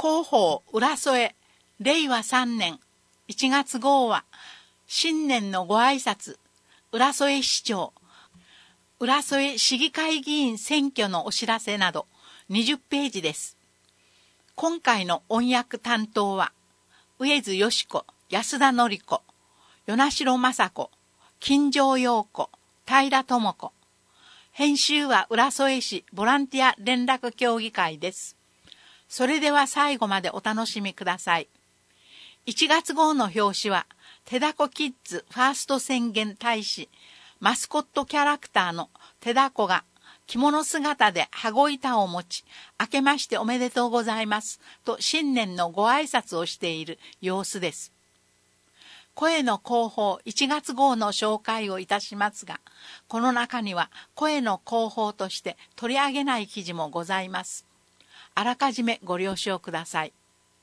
広報浦添令和3年1月号は、新年のご挨拶、浦添市長、浦添市議会議員選挙のお知らせなど20ページです。今回の音訳担当は、上津よし子、安田典子、与那城雅子、金城陽子、平智子。編集は浦添市ボランティア連絡協議会です。それでは最後までお楽しみください。1月号の表紙は、手だこキッズファースト宣言大使、マスコットキャラクターの手だこが着物姿で羽子板を持ち、明けましておめでとうございますと新年のご挨拶をしている様子です。声の広報1月号の紹介をいたしますが、この中には声の広報として取り上げない記事もございます。あらかじめご了承ください。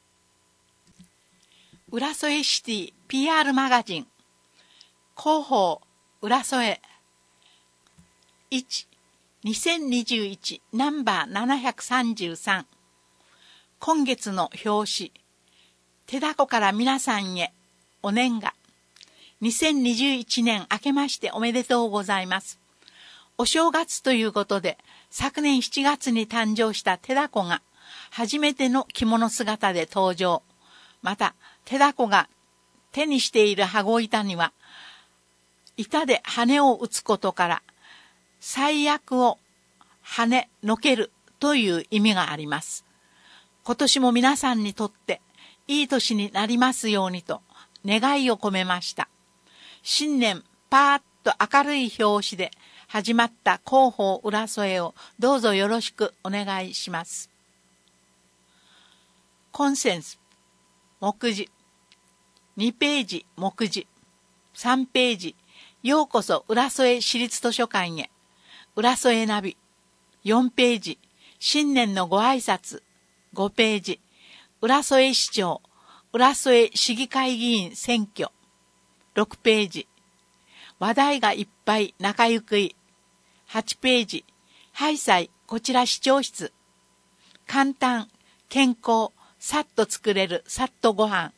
浦添シティ PR マガジン広報浦添1 2021ナンバー733今月の表紙手だこから皆さんへお年賀2021年明けましておめでとうございます。お正月ということで昨年7月に誕生した手だこが初めての着物姿で登場。また手だこが手にしている羽子板には板で羽を打つことから最悪を跳ねのけるという意味があります。今年も皆さんにとっていい年になりますようにと願いを込めました。新年パーッと明るい表紙で始まった広報浦添をどうぞよろしくお願いします。コンセンス目次2ページ目次3ページようこそ浦添市立図書館へ浦添ナビ4ページ新年のご挨拶5ページ浦添市長浦添市議会議員選挙6ページ話題がいっぱい仲ゆくい8ページハイサイこちら市長室簡単健康さっと作れるさっとご飯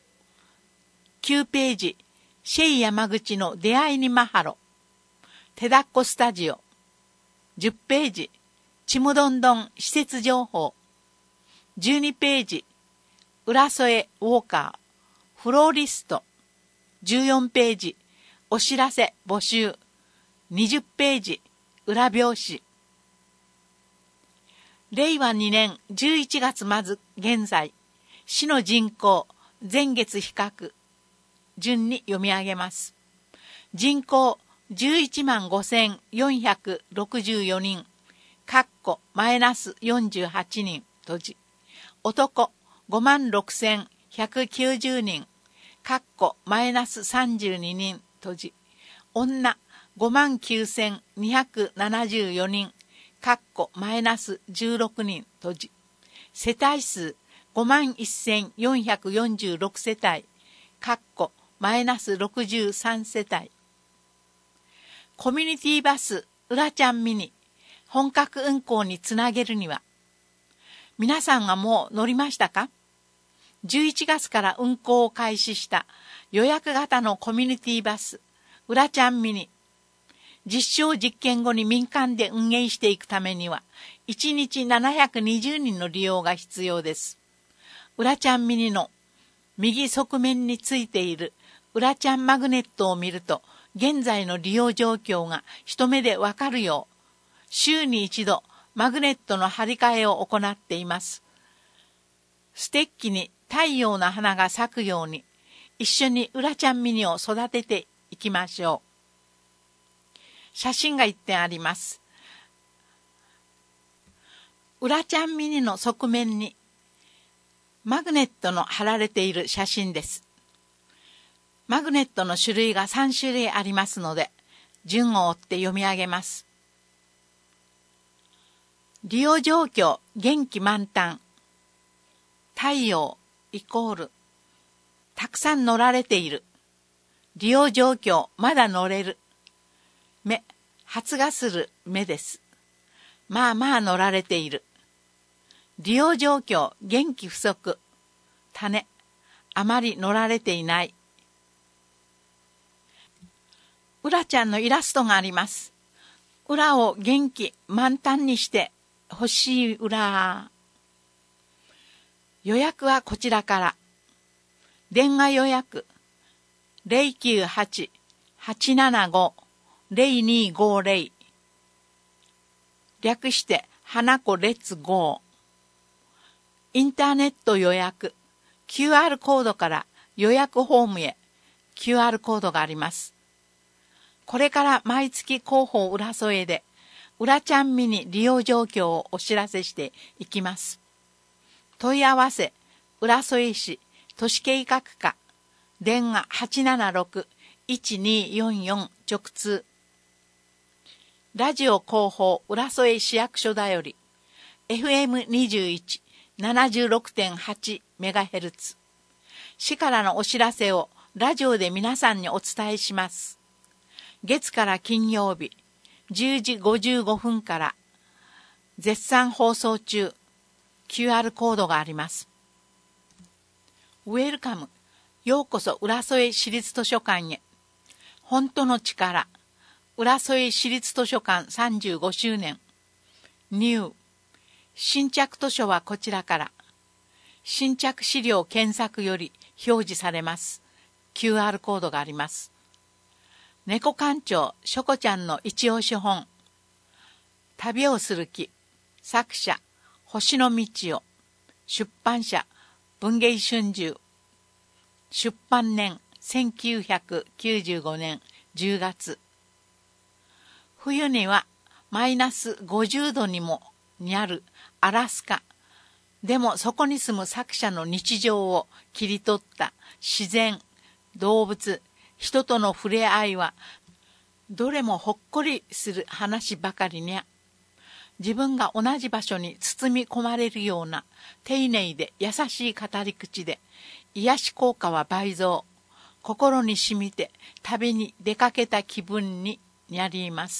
9ページシェイ山口の出会いにマハロ手だっこスタジオ10ページちむどんどん施設情報12ページ浦添ウォーカーフローリスト14ページお知らせ募集20ページ裏表紙令和2年11月末現在市の人口前月比較順に読み上げます。人口11万5464人マイナス48人閉じ男5万6190人マイナス32人閉じ女5万9274人マイナス16人閉じ世帯数5万1446世帯マイナス63世帯コミュニティバスうらちゃんミニ本格運行につなげるには皆さんがもう乗りましたか？11月から運行を開始した予約型のコミュニティバスうらちゃんミニ実証実験後に民間で運営していくためには1日720人の利用が必要です。うらちゃんミニの右側面についているうらちゃんマグネットを見ると現在の利用状況が一目でわかるよう週に一度マグネットの張り替えを行っています。ステッキに太陽の花が咲くように一緒にうらちゃんミニを育てていきましょう。写真が1点あります。うらちゃんミニの側面にマグネットの貼られている写真です。マグネットの種類が3種類ありますので、順を追って読み上げます。利用状況、元気満タン。太陽イコール、たくさん乗られている。利用状況、まだ乗れる。目、発芽する目です。まあまあ乗られている。 利用状況、元気不足。種、あまり乗られていない。うらちゃんのイラストがあります。うらを元気満タンにして欲しいうら。予約はこちらから。電話予約 098-875-0250 略して花子レッツゴー。インターネット予約 QR コードから予約フォームへ QR コードがあります。これから毎月広報浦添でうらちゃんミニ利用状況をお知らせしていきます。問い合わせ浦添市都市計画課電話 876-1244 直通。ラジオ広報浦添市役所だより FM21-76.8 メガヘルツ。市からのお知らせをラジオで皆さんにお伝えします。月から金曜日10時55分から絶賛放送中。 QR コードがあります。ウェルカム、ようこそ浦添市立図書館へ。本当の力、浦添市立図書館35周年。ニュー、新着図書はこちらから。新着資料検索より表示されます。QR コードがあります。猫館長しょこちゃんの一押し本。旅をする気。作者星野道夫。出版社文藝春秋。出版年1995年10月。冬にはマイナス50度にもにあるアラスカ。でもそこに住む作者の日常を切り取った自然、動物、人との触れ合いはどれもほっこりする話ばかりにゃ。自分が同じ場所に包み込まれるような丁寧で優しい語り口で癒し効果は倍増。心に染みて旅に出かけた気分になります。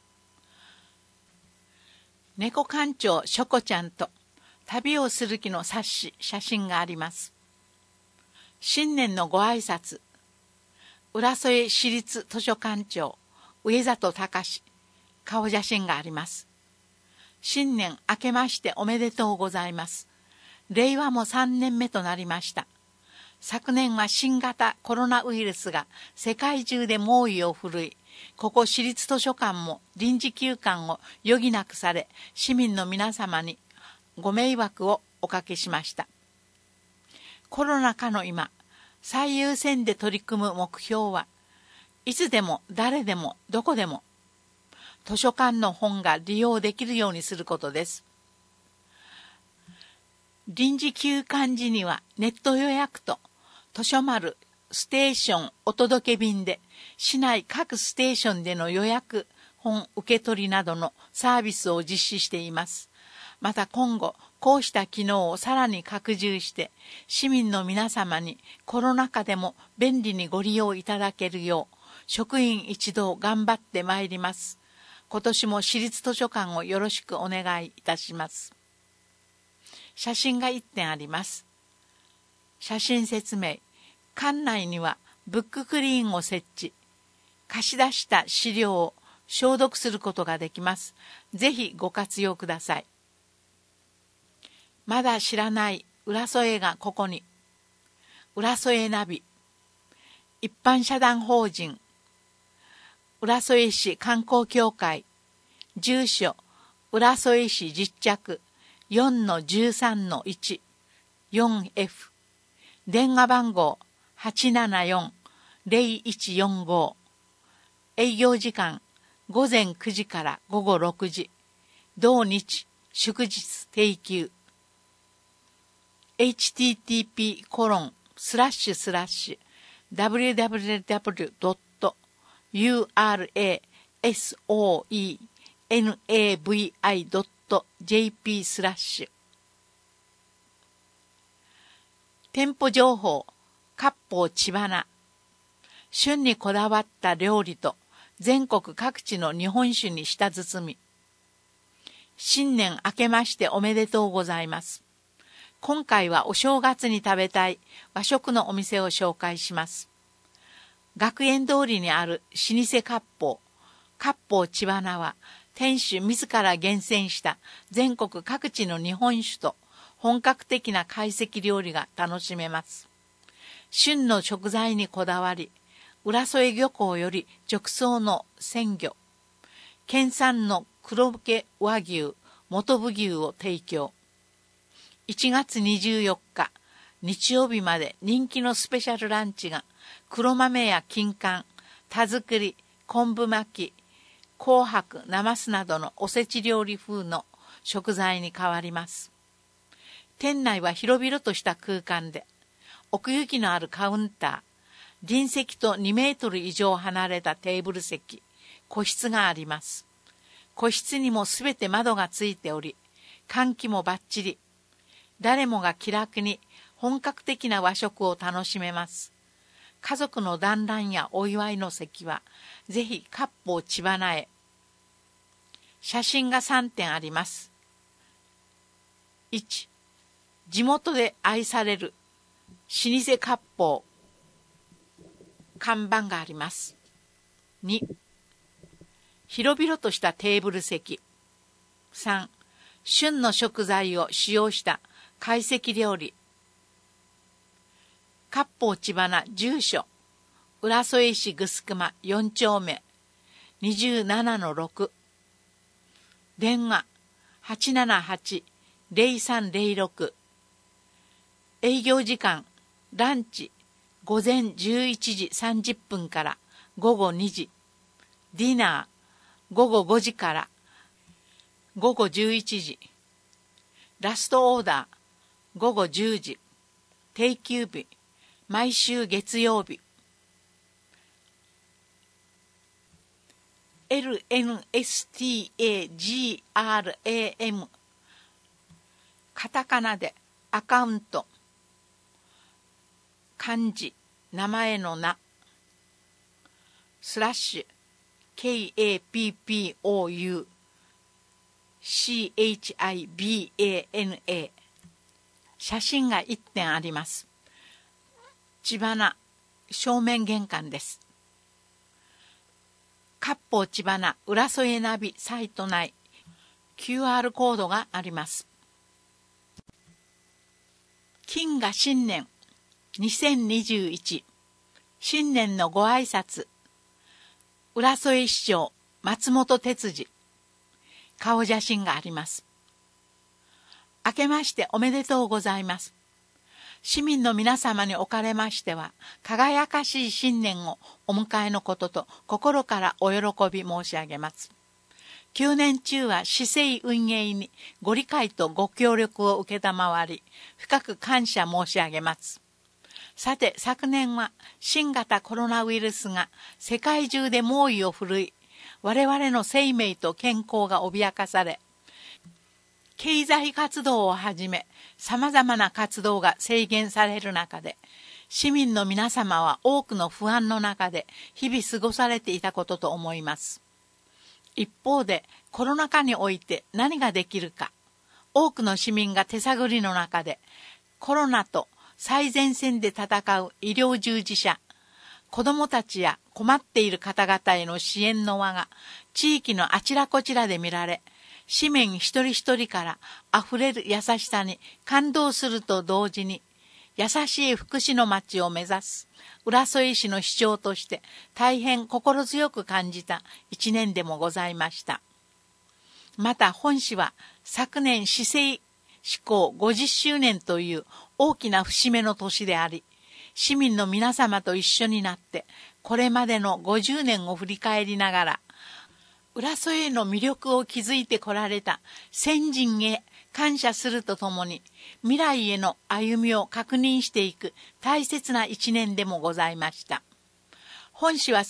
猫館長しょこちゃんと旅をする気の冊子、写真があります。新年のご挨拶。浦添市立図書館長上里隆顔写真があります。新年明けましておめでとうございます。令和も3年目となりました。昨年は新型コロナウイルスが世界中で猛威を振るい、ここ市立図書館も臨時休館を余儀なくされ、市民の皆様にご迷惑をおかけしました。コロナ禍の今、最優先で取り組む目標はいつでも誰でもどこでも図書館の本が利用できるようにすることです。臨時休館時にはネット予約と図書丸ステーションお届け便で市内各ステーションでの予約本受け取りなどのサービスを実施しています。また今後こうした機能をさらに拡充して市民の皆様にコロナ禍でも便利にご利用いただけるよう職員一同頑張ってまいります。今年も市立図書館をよろしくお願いいたします。写真が1点あります。写真説明。館内にはブッククリーンを設置。貸し出した資料を消毒することができます。ぜひご活用ください。まだ知らない浦添がここに。浦添ナビ。一般社団法人浦添市観光協会。住所浦添市実着 4-13-1 4F。電話番号 874-0145。営業時間午前9時から午後6時。同日祝日定休。http://www.urasoenavi.jp/ 店舗情報、割烹千花。旬にこだわった料理と全国各地の日本酒に舌包み。 新年明けましておめでとうございます。今回はお正月に食べたい和食のお店を紹介します。学園通りにある老舗割烹千花は、店主自ら厳選した全国各地の日本酒と本格的な懐石料理が楽しめます。旬の食材にこだわり、浦添漁港より直送の鮮魚、県産の黒毛和牛、元部牛を提供。1月24日、日曜日まで人気のスペシャルランチが、黒豆や金柑、田作り、昆布巻き、紅白、なますなどのおせち料理風の食材に変わります。店内は広々とした空間で、奥行きのあるカウンター、隣席と2メートル以上離れたテーブル席、個室があります。個室にもすべて窓がついており、換気もバッチリ。誰もが気楽に本格的な和食を楽しめます。家族の団らんやお祝いの席は、ぜひ割烹千花へ。写真が3点あります。1、地元で愛される老舗割烹、看板があります。2、広々としたテーブル席。3、旬の食材を使用した懐石料理。割烹千花住所、浦添市城熊4丁目 27-6。電話 878-0306。営業時間、ランチ午前11時30分から午後2時。ディナー午後5時から午後11時。ラストオーダー午後10時。定休日毎週月曜日。LNSTAGRAM カタカナでアカウント、漢字名前の名/KAPPOU CHIBANA。 写真が1点あります。千花正面玄関です。割烹千花浦添ナビサイト内 QR コードがあります。金河新年2021、新年のご挨拶、浦添市長松本哲司、顔写真があります。明けましておめでとうございます。市民の皆様におかれましては、輝かしい新年をお迎えのことと心からお喜び申し上げます。9年中は市政運営にご理解とご協力を受けたまわり、深く感謝申し上げます。さて、昨年は新型コロナウイルスが世界中で猛威を振るい、我々の生命と健康が脅かされ、経済活動をはじめ、様々な活動が制限される中で、市民の皆様は多くの不安の中で日々過ごされていたことと思います。一方で、コロナ禍において何ができるか、多くの市民が手探りの中で、コロナと最前線で戦う医療従事者、子どもたちや困っている方々への支援の輪が地域のあちらこちらで見られ、市民一人一人からあふれる優しさに感動すると同時に、優しい福祉の街を目指す浦添市の市長として大変心強く感じた一年でもございました。また本市は昨年市政施行50周年という大きな節目の年であり、市民の皆様と一緒になってこれまでの50年を振り返りながら、浦添への魅力を築いてこられた先人へ感謝するとともに、未来への歩みを確認していく大切な一年でもございました。本市は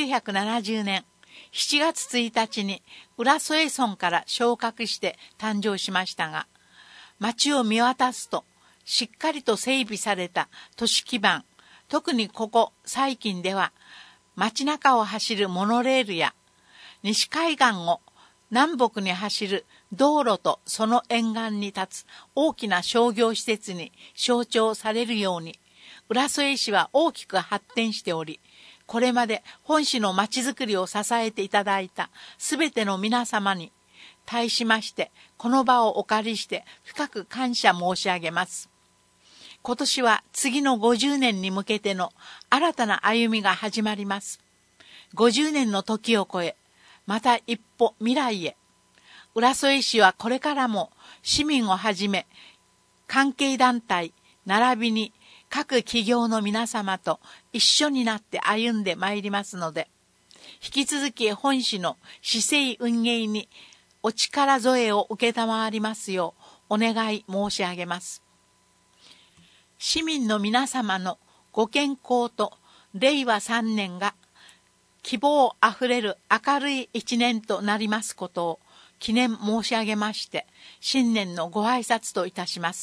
1970年7月1日に浦添村から昇格して誕生しましたが、町を見渡すとしっかりと整備された都市基盤、特にここ最近では街中を走るモノレールや西海岸を南北に走る道路とその沿岸に立つ大きな商業施設に象徴されるように、浦添市は大きく発展しており、これまで本市のまちづくりを支えていただいたすべての皆様に対しまして、この場をお借りして深く感謝申し上げます。今年は次の50年に向けての新たな歩みが始まります。50年の時を超え、また一歩未来へ。浦添市はこれからも市民をはじめ、関係団体、並びに各企業の皆様と一緒になって歩んでまいりますので、引き続き本市の市政運営にお力添えを受けたまわりますようお願い申し上げます。市民の皆様のご健康と令和3年が希望あふれる明るい一年となりますことを記念申し上げまして、新年のご挨拶といたします。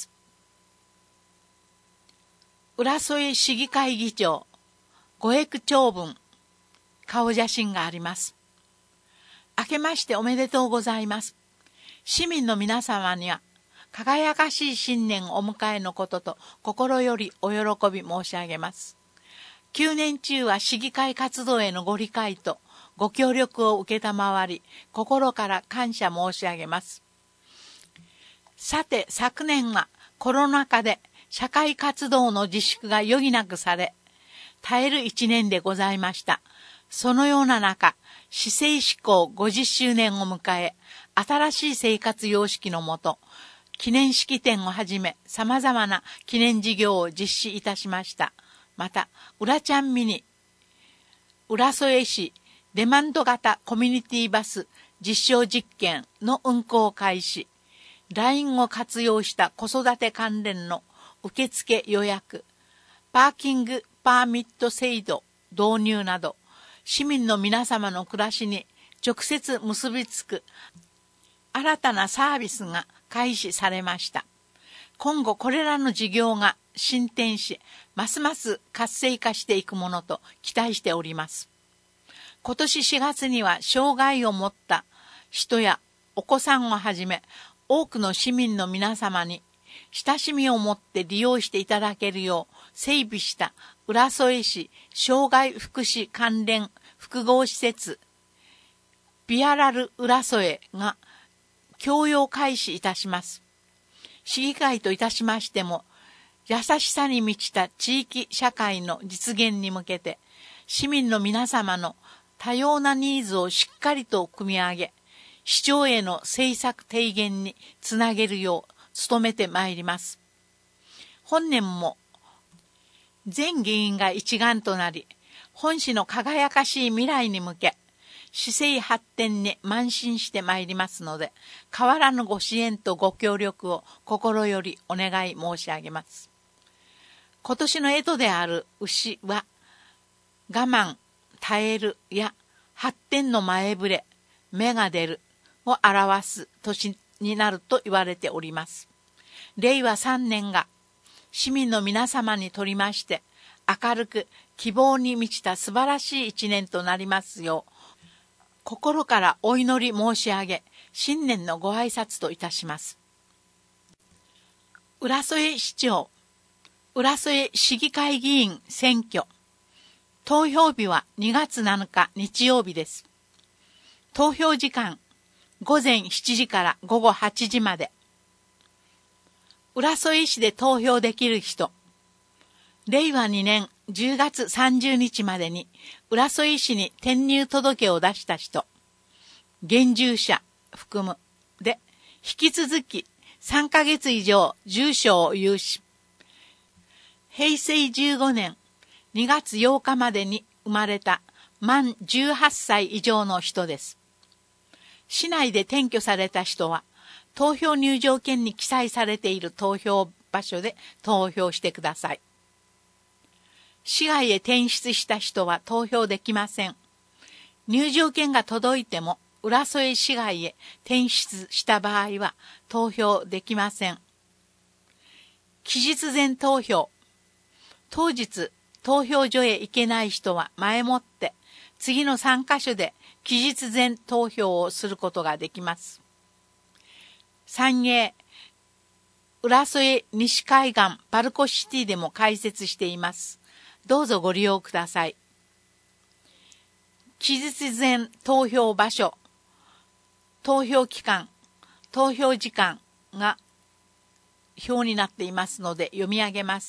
浦添市議会議長、ご益長文、顔写真があります。明けましておめでとうございます。市民の皆様には、輝かしい新年お迎えのことと心よりお喜び申し上げます。9年中は市議会活動へのご理解とご協力を受けたまわり、心から感謝申し上げます。さて、昨年はコロナ禍で社会活動の自粛が余儀なくされ、耐える一年でございました。そのような中、市政施行50周年を迎え、新しい生活様式のもと、記念式典をはじめ様々な記念事業を実施いたしました。また、浦ちゃんミニ、浦添市デマンド型コミュニティバス実証実験の運行開始、LINE を活用した子育て関連の受付予約、パーキングパーミット制度導入など、市民の皆様の暮らしに直接結びつく新たなサービスが開始されました。今後これらの事業が進展し、ますます活性化していくものと期待しております。今年4月には障害を持った人やお子さんをはじめ、多くの市民の皆様に親しみを持って利用していただけるよう整備した浦添市障害福祉関連複合施設ビアラル浦添が供用開始いたします。市議会といたしましても、優しさに満ちた地域社会の実現に向けて、市民の皆様の多様なニーズをしっかりと組み上げ、市長への政策提言につなげるよう努めてまいります。本年も全議員が一丸となり、本市の輝かしい未来に向け、市政発展に邁進してまいりますので、変わらぬご支援とご協力を心よりお願い申し上げます。今年の干支である牛は、我慢、耐えるや発展の前触れ、芽が出るを表す年になると言われております。令和3年が市民の皆様にとりまして、明るく希望に満ちた素晴らしい一年となりますよう、心からお祈り申し上げ、新年のご挨拶といたします。浦添市長、浦添市議会議員選挙。投票日は2月7日日曜日です。投票時間、午前7時から午後8時まで。浦添市で投票できる人。令和2年10月30日までに浦添市に転入届を出した人、現住者含むで、引き続き3ヶ月以上住所を有し、平成15年2月8日までに生まれた満18歳以上の人です。市内で転居された人は、投票入場券に記載されている投票場所で投票してください。市外へ転出した人は投票できません。入場券が届いても浦添市外へ転出した場合は投票できません。期日前投票。当日投票所へ行けない人は前もって次の3カ所で期日前投票をすることができます。 三栄浦添西海岸パルコシティでも開設しています。どうぞご利用ください。期日前投票場所、投票期間、投票時間が表になっていますので読み上げます。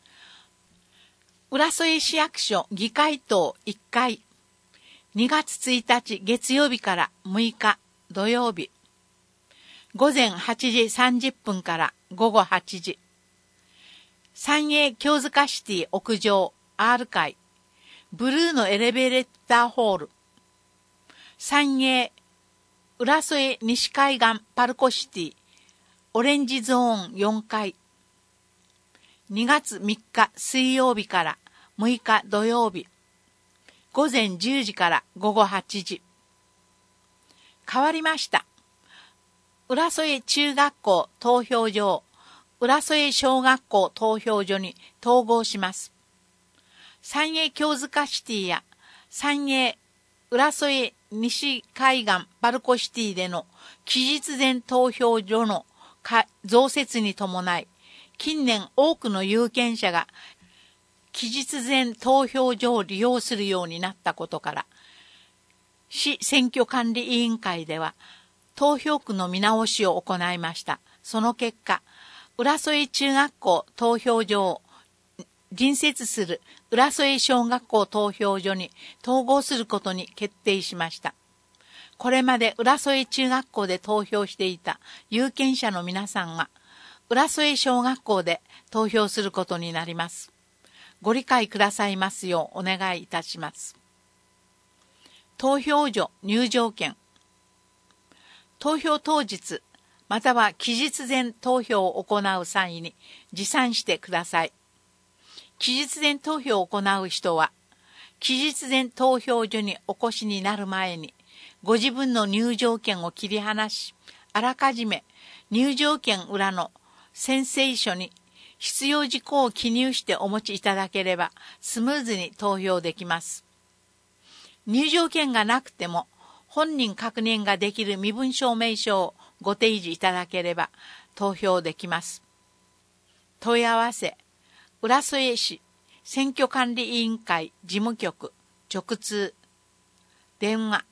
浦添市役所議会棟1階、2月1日月曜日から6日土曜日、午前8時30分から午後8時。三栄京塚シティ屋上 R 階、ブルーのエレベーターホール。三栄浦添西海岸パルコシティオレンジゾーン4階。2月3日水曜日から6日土曜日。午前10時から午後8時。変わりました。浦添中学校投票所、浦添小学校投票所に統合します。三栄京塚シティや三栄浦添西海岸パルコシティでの期日前投票所の増設に伴い、近年多くの有権者が期日前投票所を利用するようになったことから、市選挙管理委員会では投票区の見直しを行いました。その結果、浦添中学校投票所を隣接する浦添小学校投票所に統合することに決定しました。これまで浦添中学校で投票していた有権者の皆さんは、浦添小学校で投票することになります。ご理解くださいますようお願いいたします。投票所入場券。投票当日、または期日前投票を行う際に持参してください。期日前投票を行う人は、期日前投票所にお越しになる前に、ご自分の入場券を切り離し、あらかじめ入場券裏の宣誓書に必要事項を記入してお持ちいただければ、スムーズに投票できます。入場券がなくても、本人確認ができる身分証明書をご提示いただければ、投票できます。問い合わせ、浦添市選挙管理委員会事務局直通、電話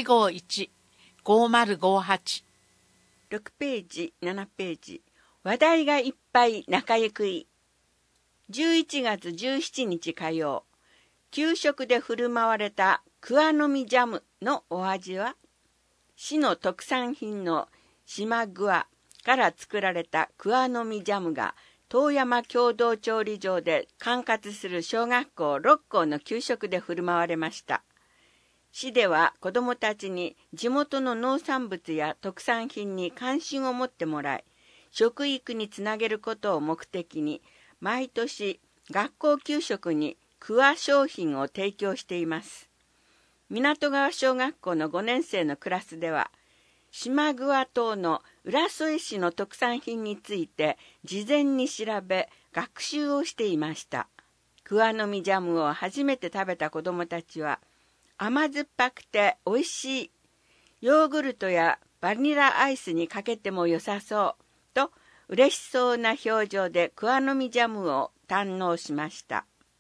851-5058。 6ページ、7ページ。話題がいっぱい仲ゆくい。11月17日火曜、給食で振る舞われた桑の実ジャムのお味は、市の特産品の島グアから作られた桑の実ジャムが、遠山共同調理場で管轄する小学校6校の給食で振る舞われました。市では子どもたちに地元の農産物や特産品に関心を持ってもらい、食育につなげることを目的に、毎年学校給食に桑商品を提供しています。港川小学校の5年生のクラスでは、島桑島の浦添市の特産品について事前に調べ学習をしていました。桑の実ジャムを初めて食べた子どもたちは、甘酸っぱくておいしい、ヨーグルトやバニラアイスにかけても良さそうと嬉しそうな表情で桑の実ジャムを堪能しました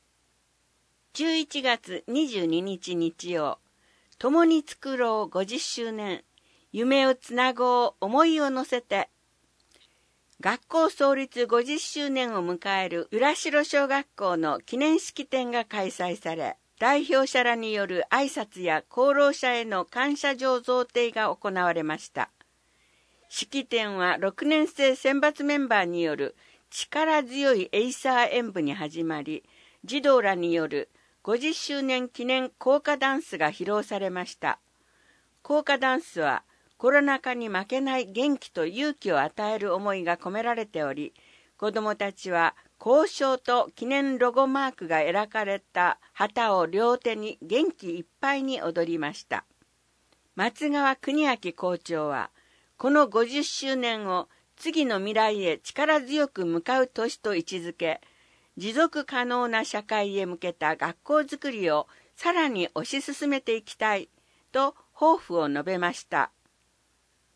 。11月22日日曜、共に作ろう50周年、夢をつなごう思いを乗せて、学校創立50周年を迎える浦城小学校の記念式典が開催され、代表者らによる挨拶や功労者への感謝状贈呈が行われました。式典は6年生選抜メンバーによる力強いエイサー演舞に始まり、児童らによる50周年記念校歌ダンスが披露されました。校歌ダンスはコロナ禍に負けない元気と勇気を与える思いが込められており、子どもたちは校章と記念ロゴマークが描かれた旗を両手に元気いっぱいに踊りました。松川邦明校長は、この50周年を次の未来へ力強く向かう年と位置づけ、持続可能な社会へ向けた学校づくりをさらに推し進めていきたいと抱負を述べました。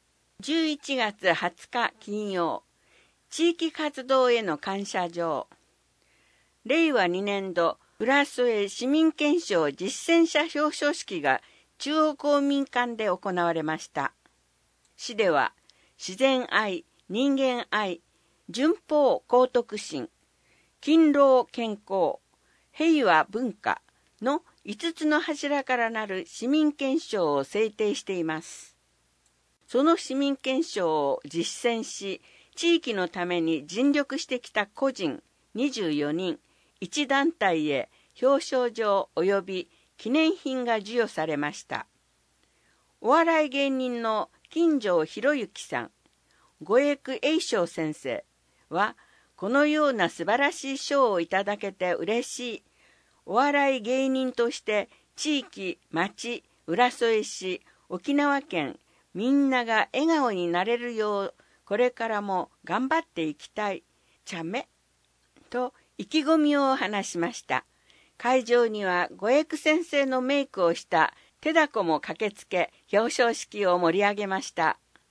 11月20日金曜、地域活動への感謝状。令和2年度浦添市民憲章実践者表彰式が中央公民館で行われました。市では自然愛、人間愛、順法高徳心、勤労健康、平和文化の5つの柱からなる市民憲章を制定しています。その市民憲章を実践し、地域のために尽力してきた個人24人、1団体へ表彰状及び記念品が授与されました。お笑い芸人の金城博之さん、五役栄翔先生は、このような素晴らしい賞をいただけて嬉しい。お笑い芸人として地域、町、浦添市、沖縄県、みんなが笑顔になれるよう、これからも頑張っていきたい。ちゃめ。と意気込みを話しました。会場には五役先生のメイクをした手だこも駆けつけ、表彰式を盛り上げました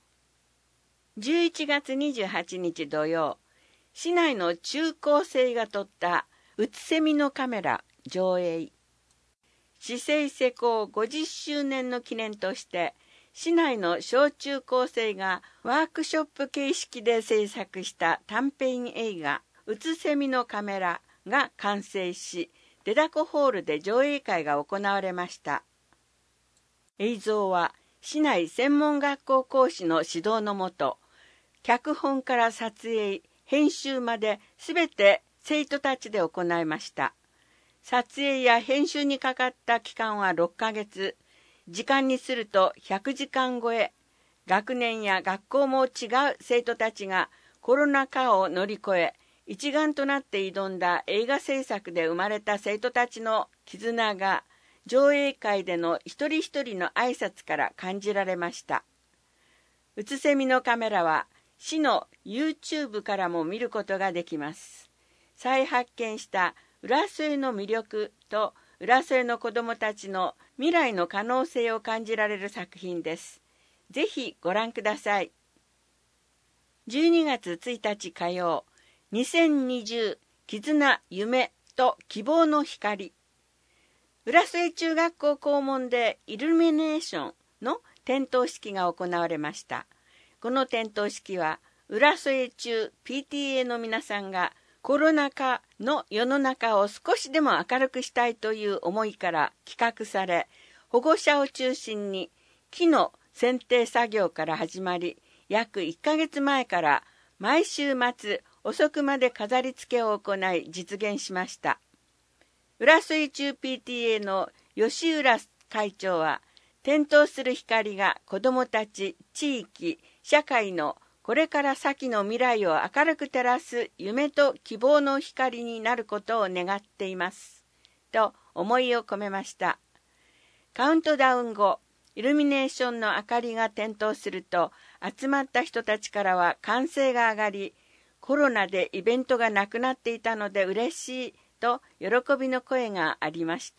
。11月28日土曜、市内の中高生が撮ったうつせみのカメラ上映。市政施行50周年の記念として、市内の小中高生がワークショップ形式で制作した短編映画うつせみのカメラが完成し、出だこホールで上映会が行われました。映像は市内専門学校講師の指導のもと、脚本から撮影、編集まで全て生徒たちで行いました。撮影や編集にかかった期間は6ヶ月、時間にすると100時間超え、学年や学校も違う生徒たちがコロナ禍を乗り越え、一丸となって挑んだ映画制作で生まれた生徒たちの絆が、上映会での一人一人の挨拶から感じられました。うつせみのカメラは、市の YouTube からも見ることができます。再発見した浦添の魅力と浦添の子どもたちの未来の可能性を感じられる作品です。ぜひご覧ください。12月1日火曜、2020絆夢と希望の光。浦添中学校校門でイルミネーションの点灯式が行われました。この点灯式は浦添中 PTA の皆さんがコロナ禍の世の中を少しでも明るくしたいという思いから企画され、保護者を中心に木の剪定作業から始まり、約1ヶ月前から毎週末遅くまで飾り付けを行い実現しました。浦添中 PTA の吉浦会長は、点灯する光が子どもたち、地域、社会のこれから先の未来を明るく照らす夢と希望の光になることを願っています。と思いを込めました。カウントダウン後、イルミネーションの明かりが点灯すると、集まった人たちからは歓声が上がり、コロナでイベントがなくなっていたので嬉しいと喜びの声がありました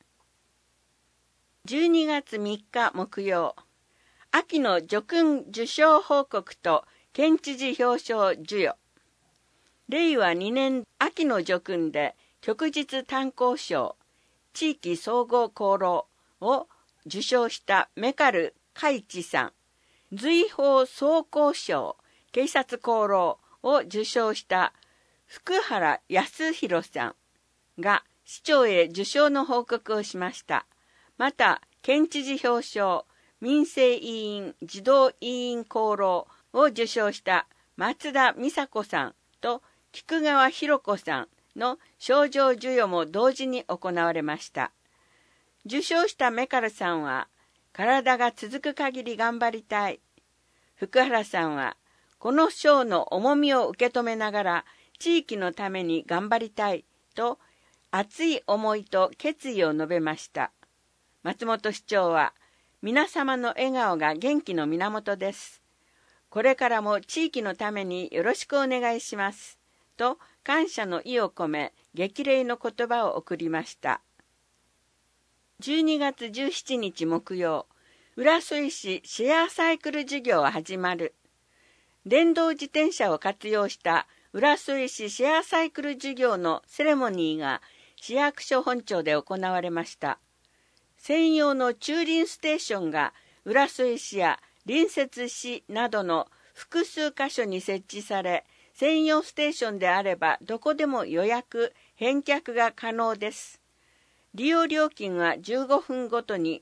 。12月3日木曜、秋の叙勲受賞報告と県知事表彰授与。令和2年秋の叙勲で旭日炭鉱賞、地域総合功労を受賞したメカル海地さん、随宝総工賞、警察功労を受賞した福原康弘さんが市長へ受賞の報告をしました。また、県知事表彰、民生委員児童委員功労を受賞した松田美佐子さんと菊川博子さんの賞状授与も同時に行われました。受賞したメカルさんは、体が続く限り頑張りたい。福原さんは、この賞の重みを受け止めながら地域のために頑張りたいと熱い思いと決意を述べました。松本市長は、皆様の笑顔が元気の源です。これからも地域のためによろしくお願いします。と感謝の意を込め、激励の言葉を送りました。12月17日木曜、 浦添市シェアサイクル事業は始まる。電動自転車を活用した浦添市シェアサイクル事業のセレモニーが市役所本庁で行われました。専用の駐輪ステーションが浦添市や隣接市などの複数箇所に設置され、専用ステーションであればどこでも予約・返却が可能です。利用料金は15分ごとに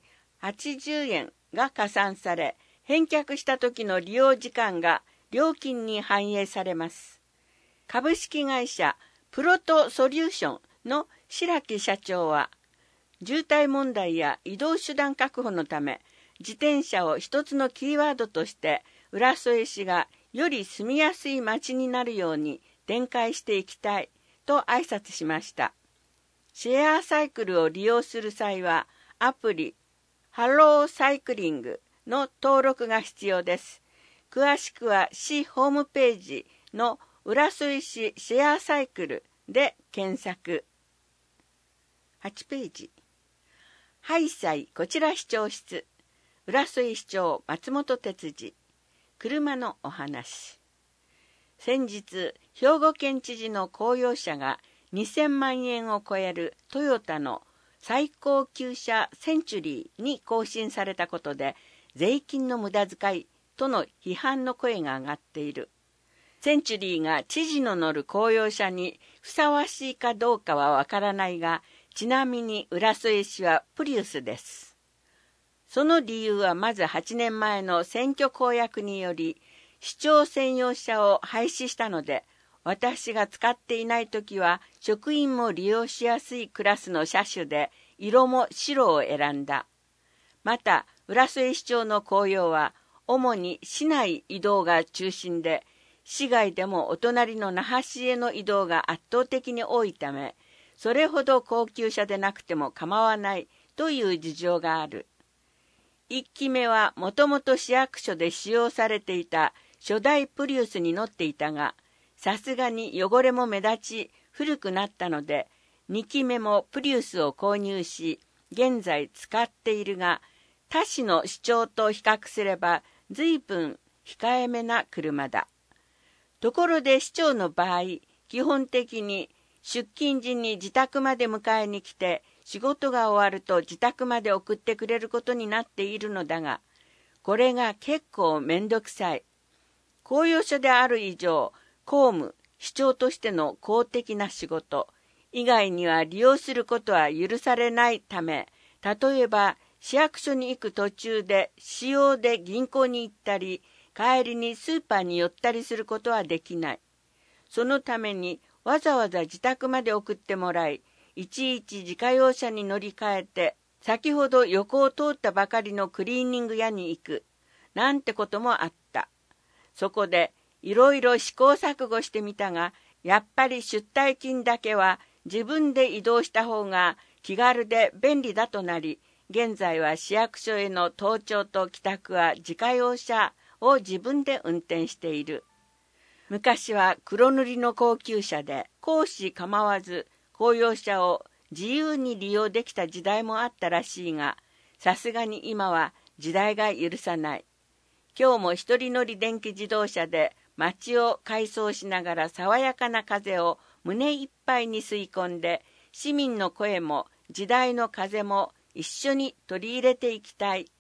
80円が加算され、返却した時の利用時間が料金に反映されます。株式会社プロトソリューションの白木社長は、渋滞問題や移動手段確保のため、自転車を一つのキーワードとして浦添市がより住みやすい街になるように展開していきたいと挨拶しました。シェアサイクルを利用する際はアプリハローサイクリングの登録が必要です。詳しくは市ホームページの浦添市シェアサイクルで検索。8ページ。ハイサイこちら市長室。浦添市長松本哲司。車のお話。先日、兵庫県知事の公用車が2000万円を超えるトヨタの最高級車センチュリーに更新されたことで、税金の無駄遣いとの批判の声が上がっている。センチュリーが知事の乗る公用車にふさわしいかどうかはわからないが、ちなみに浦添市はプリウスです。その理由はまず8年前の選挙公約により、市長専用車を廃止したので、私が使っていないときは職員も利用しやすいクラスの車種で、色も白を選んだ。また、浦添市長の公用は、主に市内移動が中心で、市外でもお隣の那覇市への移動が圧倒的に多いため、それほど高級車でなくても構わないという事情がある。1機目はもともと市役所で使用されていた初代プリウスに乗っていたが、さすがに汚れも目立ち古くなったので、2機目もプリウスを購入し、現在使っているが、他市の市長と比較すれば随分控えめな車だ。ところで市長の場合、基本的に出勤時に自宅まで迎えに来て、仕事が終わると自宅まで送ってくれることになっているのだが、これが結構めんどくさい。公用車である以上、公務、市長としての公的な仕事以外には利用することは許されないため、例えば市役所に行く途中で私用で銀行に行ったり、帰りにスーパーに寄ったりすることはできない。そのためにわざわざ自宅まで送ってもらい、いちいち自家用車に乗り換えて、先ほど横を通ったばかりのクリーニング屋に行く、なんてこともあった。そこでいろいろ試行錯誤してみたが、やっぱり出退勤だけは自分で移動した方が気軽で便利だとなり、現在は市役所への登庁と帰宅は自家用車を自分で運転している。昔は黒塗りの高級車で公私構わず公用車を自由に利用できた時代もあったらしいが、さすがに今は時代が許さない。今日も一人乗り電気自動車で街を改装しながら爽やかな風を胸いっぱいに吸い込んで、市民の声も時代の風も一緒に取り入れていきたい。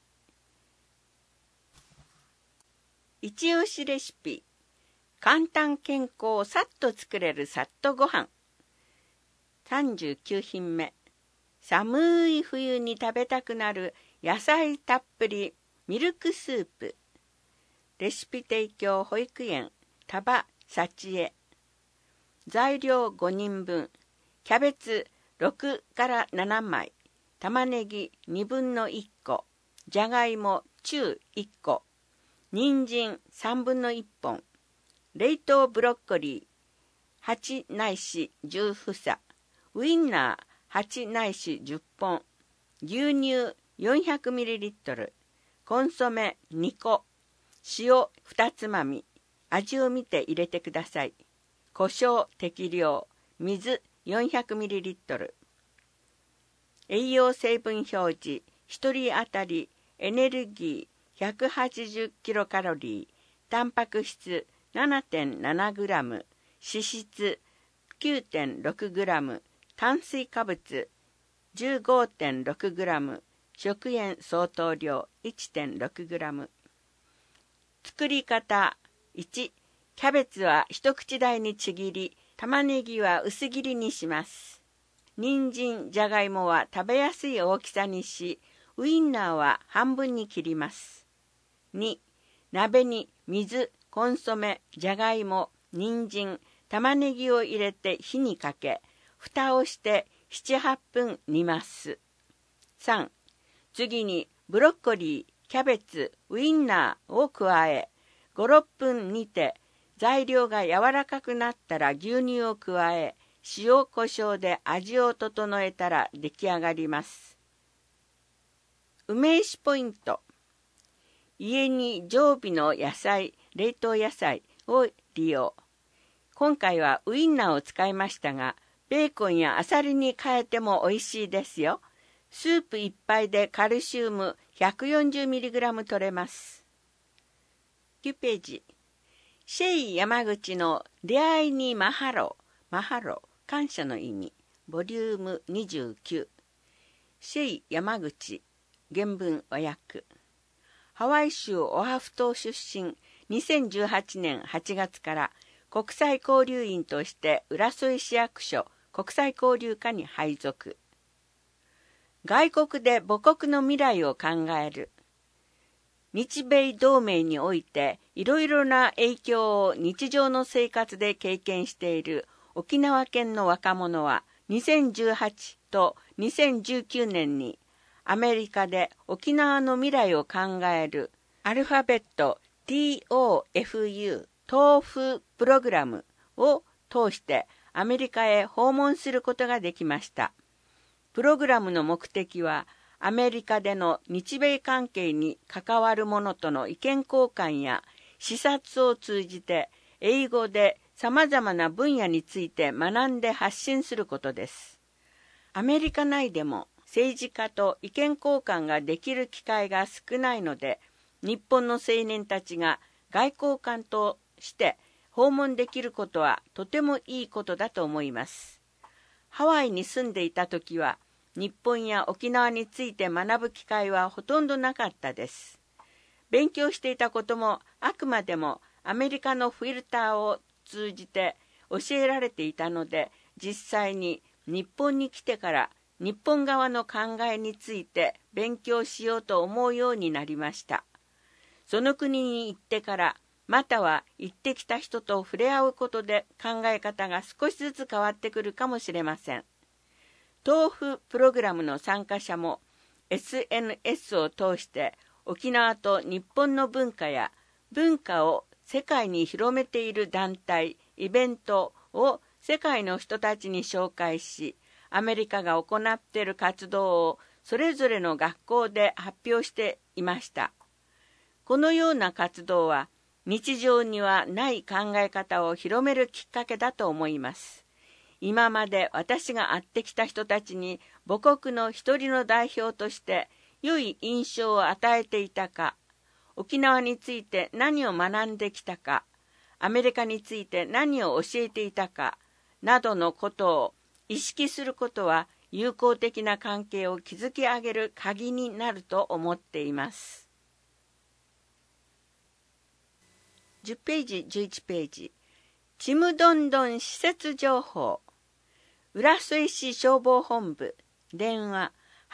一押しレシピ。簡単健康さっと作れるさっとごはん。39品目。寒い冬に食べたくなる野菜たっぷりミルクスープ。レシピ提供保育園多葉幸恵。材料5人分。キャベツ6から7枚。玉ねぎ1/2個。じゃがいも中1個。人参1/3本。冷凍ブロッコリー8ないし10房。ウインナー8ないし10本。牛乳 400ml。コンソメ2個。塩2つまみ。味を見て入れてください。胡椒適量。水 400ml。栄養成分表示。1人当たりエネルギー180キロカロリー、タンパク質 7.7 グラム、脂質 9.6 グラム、炭水化物 15.6 グラム、食塩相当量 1.6 グラム。作り方。1、キャベツは一口大にちぎり、玉ねぎは薄切りにします。人参、じゃがいもは食べやすい大きさにし、ウインナーは半分に切ります。2、鍋に水、コンソメ、じゃがいも、人参、玉ねぎを入れて火にかけ、蓋をして7、8分煮ます。3、次にブロッコリー、キャベツ、ウインナーを加え、5、6分煮て、材料が柔らかくなったら牛乳を加え、塩コショウで味を整えたら出来上がります。梅酒ポイント。家に常備の野菜、冷凍野菜を利用。今回はウインナーを使いましたが、ベーコンやアサリに変えても美味しいですよ。スープ1杯でカルシウム 140mg 取れます。9ページ。シェイ山口の出会いにマハロ。マハロ、感謝の意味。ボリューム29。シェイ山口。原文和訳。ハワイ州オアフ島出身、2018年8月から国際交流員として浦添市役所国際交流課に配属。外国で母国の未来を考える。日米同盟においていろいろな影響を日常の生活で経験している沖縄県の若者は2018と2019年にアメリカで沖縄の未来を考えるアルファベット TOFU 豆腐プログラムを通してアメリカへ訪問することができました。プログラムの目的はアメリカでの日米関係に関わる者との意見交換や視察を通じて英語でさまざまな分野について学んで発信することです。アメリカ内でも政治家と意見交換ができる機会が少ないので、日本の青年たちが外交官として訪問できることはとてもいいことだと思います。ハワイに住んでいた時は、日本や沖縄について学ぶ機会はほとんどなかったです。勉強していたこともあくまでもアメリカのフィルターを通じて教えられていたので、実際に日本に来てから日本側の考えについて勉強しようと思うようになりました。その国に行ってから、または行ってきた人と触れ合うことで考え方が少しずつ変わってくるかもしれません。豆腐プログラムの参加者も SNS を通して沖縄と日本の文化や文化を世界に広めている団体、イベントを世界の人たちに紹介し、アメリカが行っている活動をそれぞれの学校で発表していました。このような活動は日常にはない考え方を広めるきっかけだと思います。今まで私が会ってきた人たちに母国の一人の代表として良い印象を与えていたか、沖縄について何を学んできたか、アメリカについて何を教えていたか、などのことを意識することは友好的な関係を築き上げる鍵になると思っています。10ページ、11ページ。ちむどんどん施設情報。浦添市消防本部。電話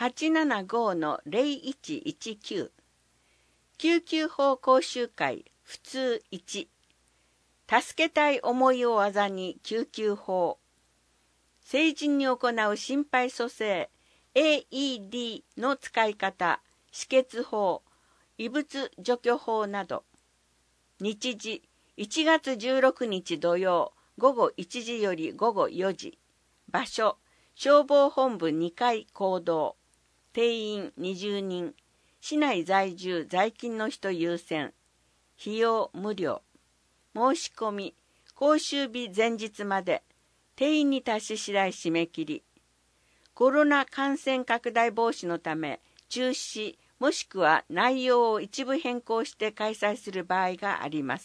875-0119。救急法講習会普通1。助けたい思いを技に救急法。成人に行う心肺蘇生 AED の使い方、止血法、異物除去法など。日時1月16日土曜午後1時より午後4時。場所消防本部2階講堂。定員20人。市内在住在勤の人優先。費用無料。申し込み講習日前日まで。定員に達し次第締め切り。コロナ感染拡大防止のため中止もしくは内容を一部変更して開催する場合があります。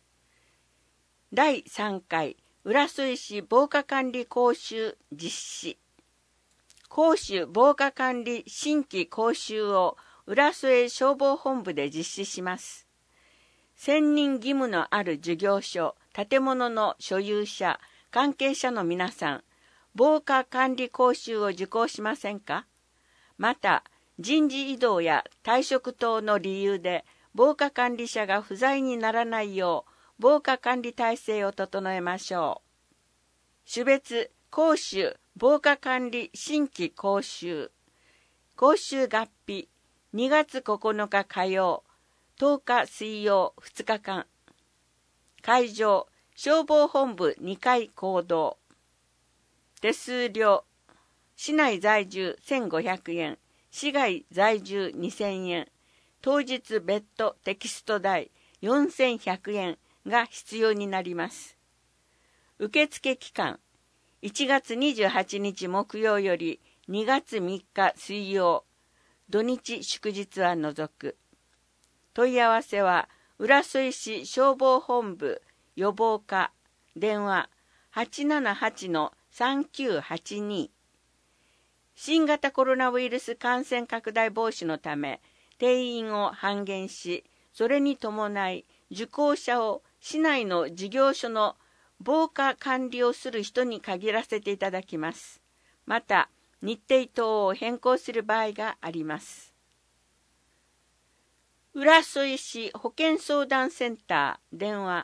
第3回浦添市防火管理講習実施。講習防火管理新規講習を浦添消防本部で実施します。専任義務のある事業所、建物の所有者、関係者の皆さん、防火管理講習を受講しませんか？また、人事異動や退職等の理由で防火管理者が不在にならないよう防火管理体制を整えましょう。種別講習防火管理新規講習。講習合併2月9日火曜、10日水曜2日間。会場消防本部2階講堂。手数料市内在住1500円。市外在住2000円、当日別途テキスト代4100円が必要になります。受付期間、1月28日木曜より2月3日水曜、土日祝日は除く。問い合わせは、浦添市消防本部予防課、電話 878-3982。新型コロナウイルス感染拡大防止のため、定員を半減し、それに伴い、受講者を市内の事業所の防火管理をする人に限らせていただきます。また、日程等を変更する場合があります。浦添市保健相談センター、電話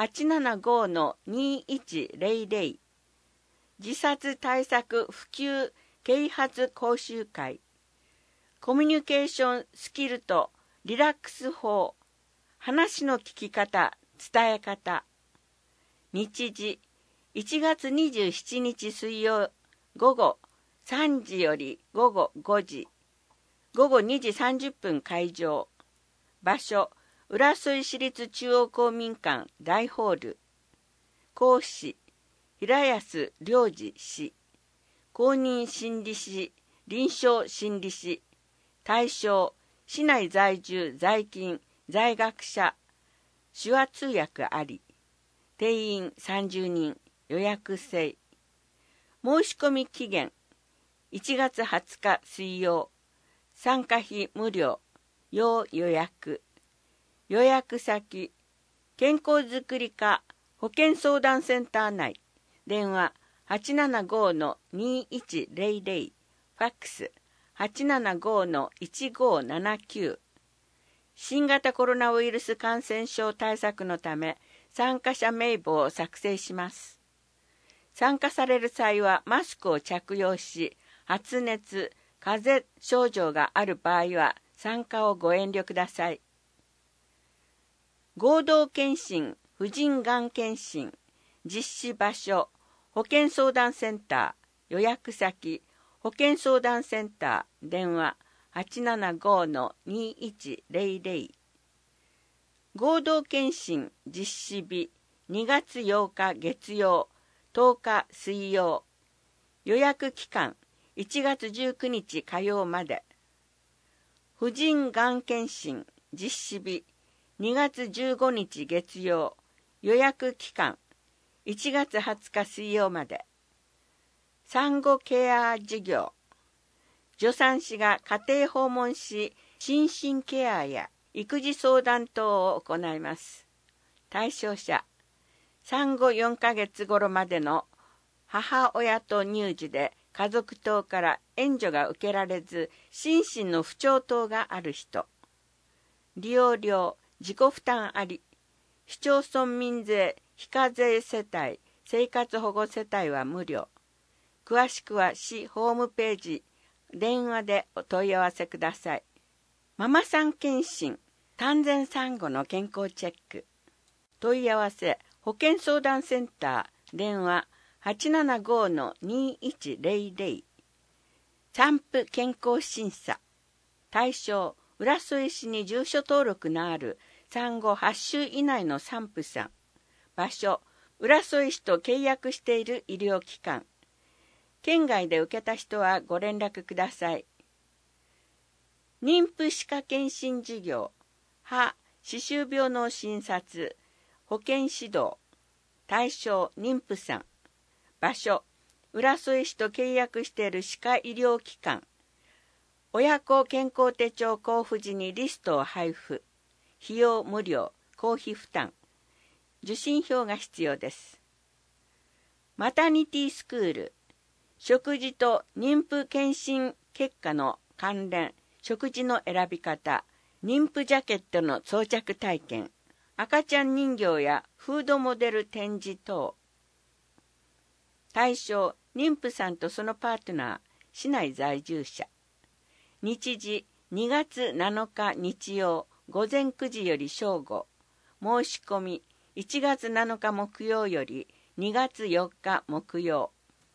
875-2100。自殺対策普及啓発講習会。コミュニケーションスキルとリラックス法。話の聞き方、伝え方。日時1月27日水曜午後3時より午後5時。午後2時30分開場。場所浦添市立中央公民館大ホール。講師平安良二氏。公認心理師、臨床心理師。対象、市内在住、在勤、在学者。手話通訳あり。定員30人、予約制。申し込み期限、1月20日水曜。参加費無料、要予約。予約先、健康づくり課保健相談センター内。電話875-2100。ファックス875-1579。新型コロナウイルス感染症対策のため参加者名簿を作成します。参加される際はマスクを着用し、発熱、風邪症状がある場合は参加をご遠慮ください。合同検診、婦人がん検診、実施場所、保健相談センター、予約先、保健相談センター、電話 875-2100。合同検診実施日、2月8日月曜、10日水曜。予約期間、1月19日火曜まで。婦人がん検診実施日、2月15日月曜。予約期間、1月20日水曜まで。産後ケア事業。助産師が家庭訪問し、心身ケアや育児相談等を行います。対象者、産後4ヶ月頃までの母親と乳児で家族等から援助が受けられず、心身の不調等がある人。利用料、自己負担あり。市町村民税非課税世帯、生活保護世帯は無料。詳しくは市ホームページ、電話でお問い合わせください。ママさん検診、産前産後の健康チェック。問い合わせ、保健相談センター、電話 875-2100。産婦健康審査。対象、浦添市に住所登録のある産後8週以内の産婦さん。場所、浦添市と契約している医療機関。県外で受けた人はご連絡ください。 妊婦歯科検診事業、歯歯周病の診察、保健指導、対象妊婦さん、場所浦添市と契約している歯科医療機関、親子健康手帳交付時にリストを配布、費用無料、公費負担、受診票が必要です。マタニティスクール、食事と妊婦検診結果の関連、食事の選び方、妊婦ジャケットの装着体験、赤ちゃん人形やフードモデル展示等。対象、妊婦さんとそのパートナー、市内在住者。日時、2月7日日曜、午前9時より正午。申し込み、1月7日木曜より2月4日木曜。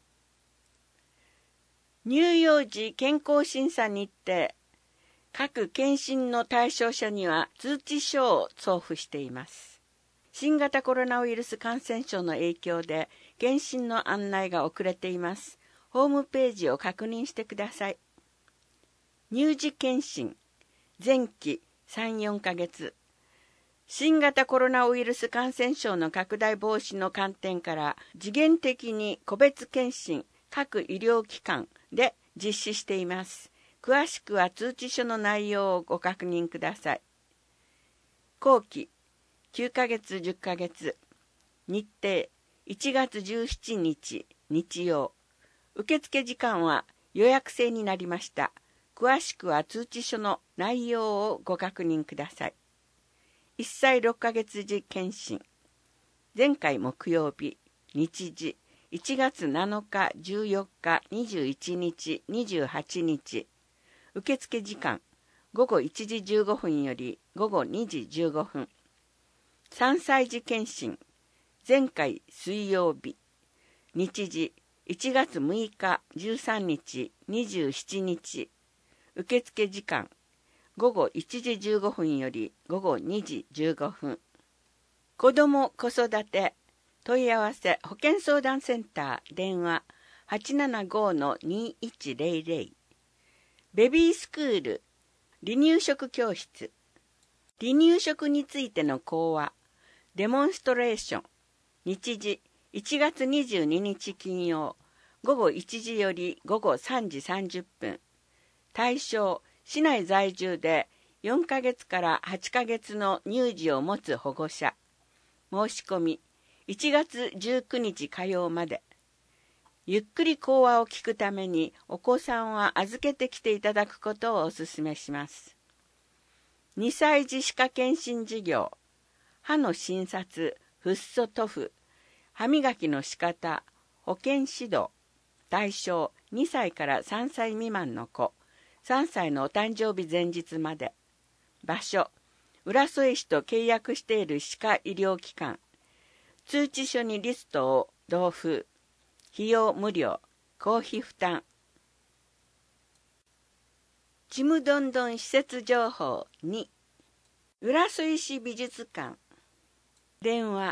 乳幼児健康審査日程。各検診の対象者には通知書を送付しています。新型コロナウイルス感染症の影響で検診の案内が遅れています。ホームページを確認してください。乳児検診、前期3、4ヶ月。新型コロナウイルス感染症の拡大防止の観点から時限的に個別検診、各医療機関で実施しています。詳しくは通知書の内容をご確認ください。後期9ヶ月10ヶ月。日程1月17日日曜。受付時間は予約制になりました。詳しくは通知書の内容をご確認ください。1歳6ヶ月時検診。前回木曜日、日時1月7日、14日、21日、28日。受付時間、午後1時15分より午後2時15分。3歳児検診、前回水曜日。日時、1月6日、13日、27日。受付時間、午後1時15分より午後2時15分。子ども子育て問い合わせ保健相談センター電話 875-2100。ベビースクール離乳食教室。離乳食についての講話デモンストレーション。日時1月22日金曜午後1時より午後3時30分。対象市内在住で4ヶ月から8ヶ月の乳児を持つ保護者。申し込み1月19日火曜まで。ゆっくり講話を聞くためにお子さんは預けてきていただくことをお勧めします。2歳児歯科検診事業、歯の診察、フッ素塗布、歯磨きの仕方、保健指導。対象2歳から3歳未満の子、3歳のお誕生日前日まで。場所、浦添市と契約している歯科医療機関。通知書にリストを同封。費用無料、公費負担。ちむどんどん施設情報2。浦添市美術館。電話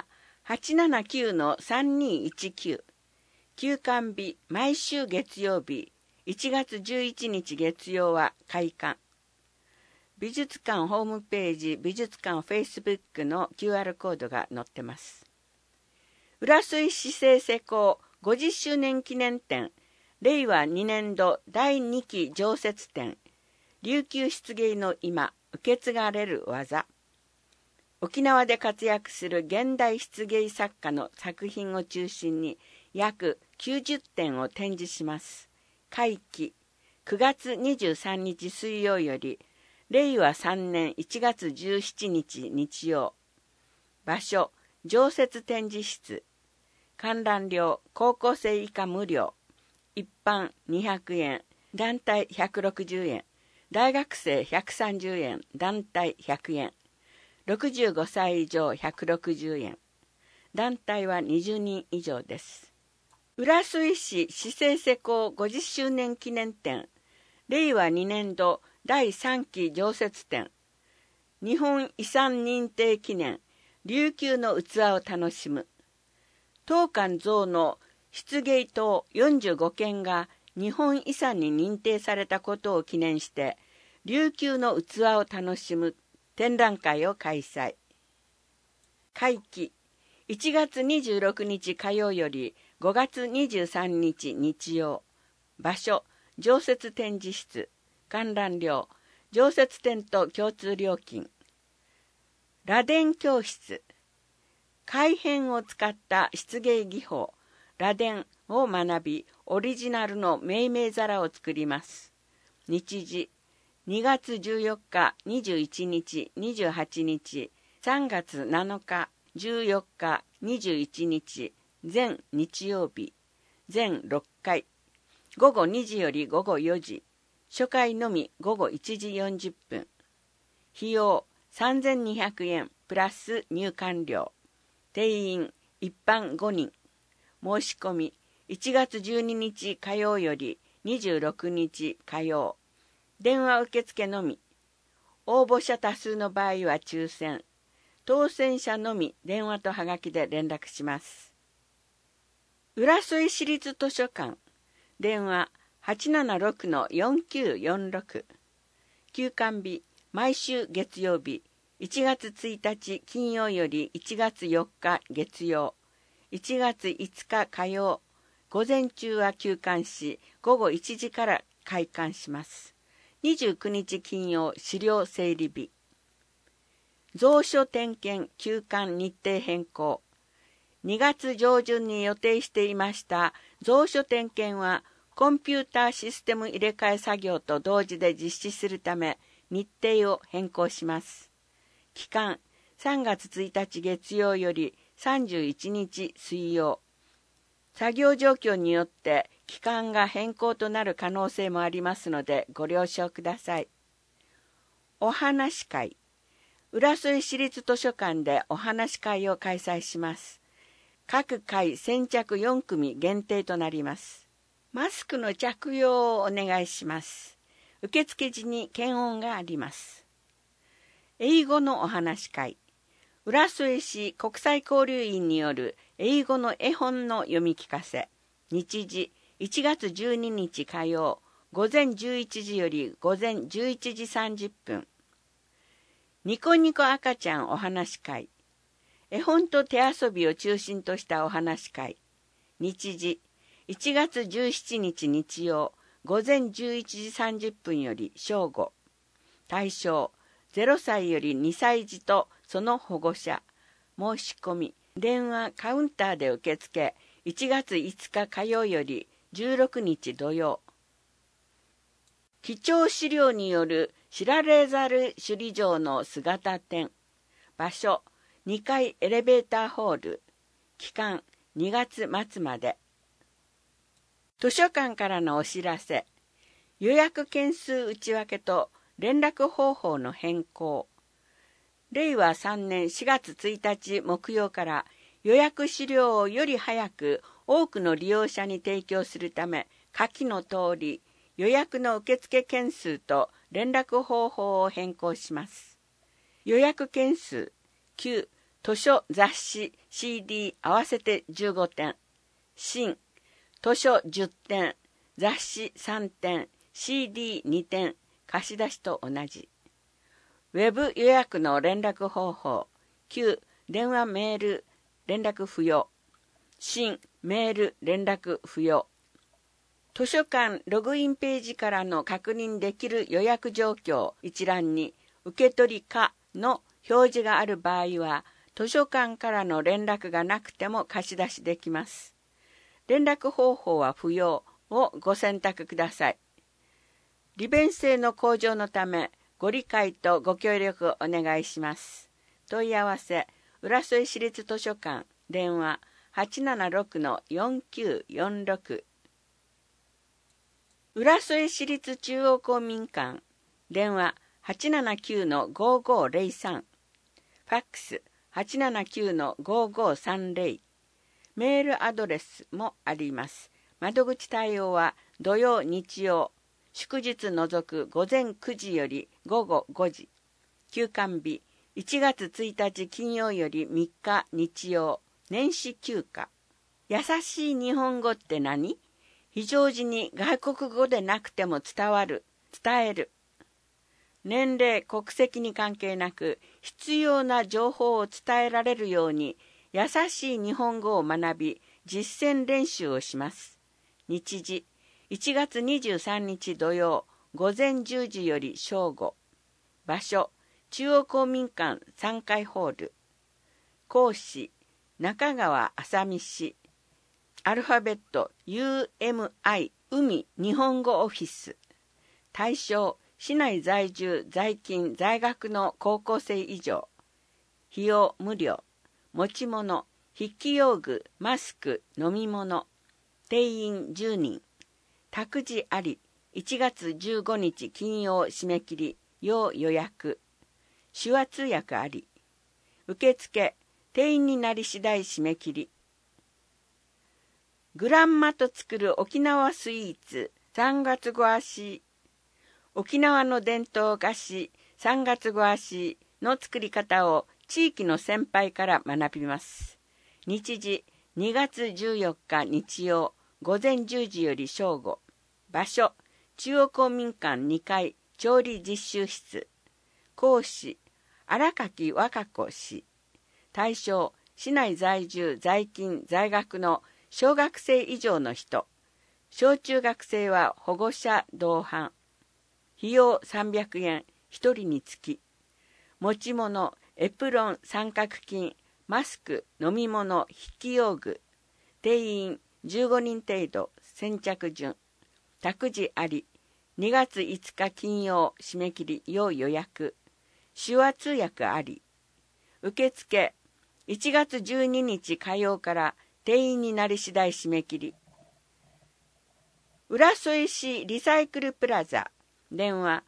879-3219。休館日毎週月曜日1月11日月曜は開館。美術館ホームページ、美術館フェイスブックの QR コードが載ってます。浦添市政施工50周年記念展、令和2年度第2期常設展、琉球漆芸の今、受け継がれる技。沖縄で活躍する現代漆芸作家の作品を中心に約90点を展示します。会期9月23日水曜より令和3年1月17日日曜。場所、常設展示室。観覧料、高校生以下無料。一般200円、団体160円。大学生130円、団体100円。65歳以上160円。団体は20人以上です。浦添市市政施工50周年記念展。令和2年度第3期常設展。日本遺産認定記念、琉球の器を楽しむ。当館像の漆芸刀45件が日本遺産に認定されたことを記念して、 琉球の器を楽しむ展覧会を開催。会期1月26日火曜より5月23日日曜。場所常設展示室。観覧料常設展と共通料金。螺鈿教室。貝片を使った漆芸技法螺鈿を学び、オリジナルの命名皿を作ります。日時2月14日、21日、28日、3月7日、14日、21日、全日曜日、全6回、午後2時より午後4時、初回のみ午後1時40分。費用3200円プラス入館料。定員一般5人。申し込み1月12日火曜より26日火曜。電話受付のみ。応募者多数の場合は抽選。当選者のみ電話とはがきで連絡します。浦添市立図書館。電話876-4946。休館日毎週月曜日。1月1日金曜より1月4日月曜。1月5日火曜。午前中は休館し、午後1時から開館します。29日金曜資料整理日。蔵書点検休館日程変更。2月上旬に予定していました蔵書点検はコンピューターシステム入れ替え作業と同時で実施するため日程を変更します。期間3月1日月曜より31日水曜。作業状況によって期間が変更となる可能性もありますのでご了承ください。お話し会。浦添市立図書館でお話し会を開催します。各回先着4組限定となります。マスクの着用をお願いします。受付時に検温があります。英語のお話し会。浦添市国際交流員による英語の絵本の読み聞かせ。日時1月12日火曜、午前11時より午前11時30分。ニコニコ赤ちゃんお話し会。絵本と手遊びを中心としたお話し会。日時1月17日日曜、午前11時30分より正午。対象0歳より2歳児とその保護者。申し込み電話カウンターで受付。1月5日火曜より16日土曜。貴重資料による知られざる首里城の姿展。場所2階エレベーターホール。期間2月末まで。図書館からのお知らせ。予約件数内訳と連絡方法の変更。令和3年4月1日木曜から予約資料をより早く多くの利用者に提供するため、下記の通り予約の受付件数と連絡方法を変更します。予約件数9、図書雑誌 CD 合わせて15点。新図書10点、雑誌3点、CD2 点、貸し出しと同じ。ウェブ予約の連絡方法9、電話メール連絡不要。新メール連絡不要。図書館ログインページからの確認できる予約状況一覧に受取可の表示がある場合は図書館からの連絡がなくても貸し出しできます。連絡方法は不要をご選択ください。利便性の向上のためご理解とご協力をお願いします。問い合わせ浦添市立図書館電話 876-4946。浦添市立中央公民館電話 879-5503。ファックス 879-5530。メールアドレスもあります。窓口対応は土曜日曜、祝日除く午前9時より午後5時。休館日1月1日金曜より3日日曜、年始休暇。優しい日本語って何？非常時に外国語でなくても伝える。 年齢、国籍に関係なく必要な情報を伝えられるように優しい日本語を学び、実践練習をします。日時、1月23日土曜、午前10時より正午。場所、中央公民館3階ホール。講師、中川麻美氏。アルファベット UMI 海日本語オフィス。対象、市内在住在勤在学の高校生以上。費用無料。持ち物、筆記用具、マスク、飲み物。定員10人。託児あり。1月15日金曜締め切り。要予約。手話通訳あり。受付、定員になり次第締め切り。グランマと作る沖縄スイーツ、3月ごあし。沖縄の伝統菓子、3月ごあしの作り方を地域の先輩から学びます。日時、2月14日日曜、午前10時より正午。場所、中央公民館2階、調理実習室。講師、荒垣和歌子氏。対象、市内在住在勤在学の小学生以上の人。小中学生は保護者同伴。費用300円、1人につき。持ち物、エプロン、三角巾、マスク、飲み物、筆記用具。定員15人程度、先着順。託児あり。2月5日金曜、締め切り、要予約。手話通訳あり。受付、1月12日火曜から定員になり次第締め切り。浦添市リサイクルプラザ。電話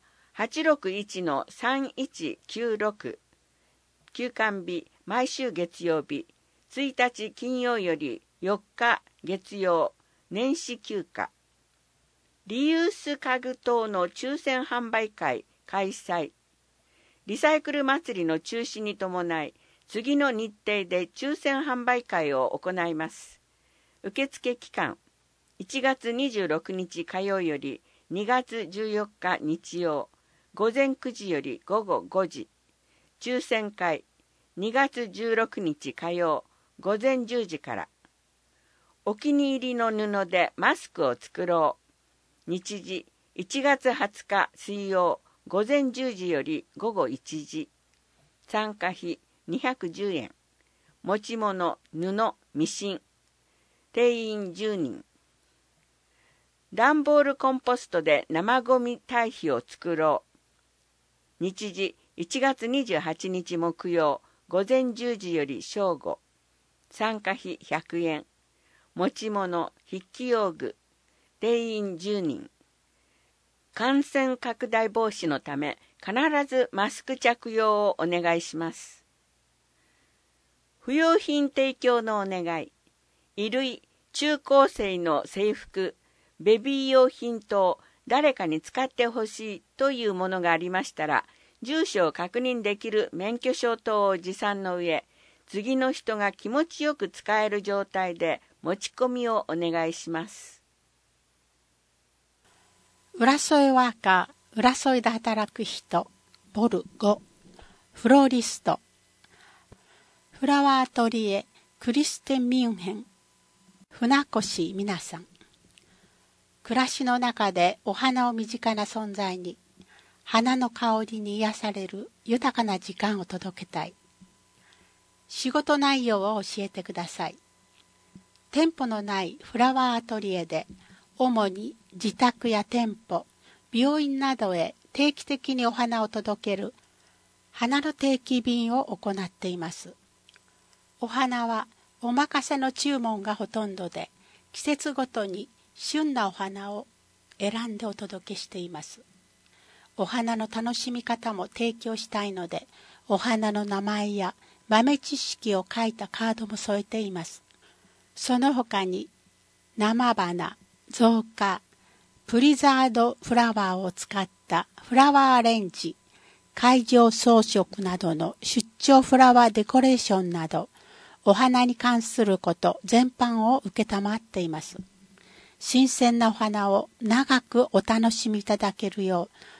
861-3196。休館日、毎週月曜日。1日金曜より4日月曜、年始休暇。リユース家具等の抽選販売会開催。リサイクル祭りの中止に伴い、次の日程で抽選販売会を行います。受付期間、1月26日火曜より2月14日日曜、午前9時より午後5時。抽選会、2月16日火曜、午前10時から。お気に入りの布でマスクを作ろう。日時、1月20日水曜、午前10時より午後1時。参加費210円。持ち物、布、ミシン。定員10人。段ボールコンポストで生ゴミ堆肥を作ろう。日時、1月28日木曜、午前10時より正午。参加費100円。持ち物、筆記用具。定員10人。感染拡大防止のため、必ずマスク着用をお願いします。不用品提供のお願い。衣類、中高生の制服、ベビー用品等、誰かに使ってほしいというものがありましたら、住所を確認できる免許証等を持参の上、次の人が気持ちよく使える状態で持ち込みをお願いします。 浦添ワーカー、浦添で働く人、ボル5、フローリスト、フラワーアトリエ、クリステン・ミュンヘン、船越みなさん。暮らしの中でお花を身近な存在に、花の香りに癒される豊かな時間を届けたい。仕事内容を教えてください。店舗のないフラワーアトリエで、主に自宅や店舗、病院などへ定期的にお花を届ける花の定期便を行っています。お花はお任せの注文がほとんどで、季節ごとに旬なお花を選んでお届けしています。お花の楽しみ方も提供したいので、お花の名前や豆知識を書いたカードも添えています。その他に生花、造花、プリザードフラワーを使ったフラワーアレンジ、会場装飾などの出張フラワーデコレーションなど、お花に関すること全般を受けたまっています。新鮮なお花を長くお楽しみいただけるよう、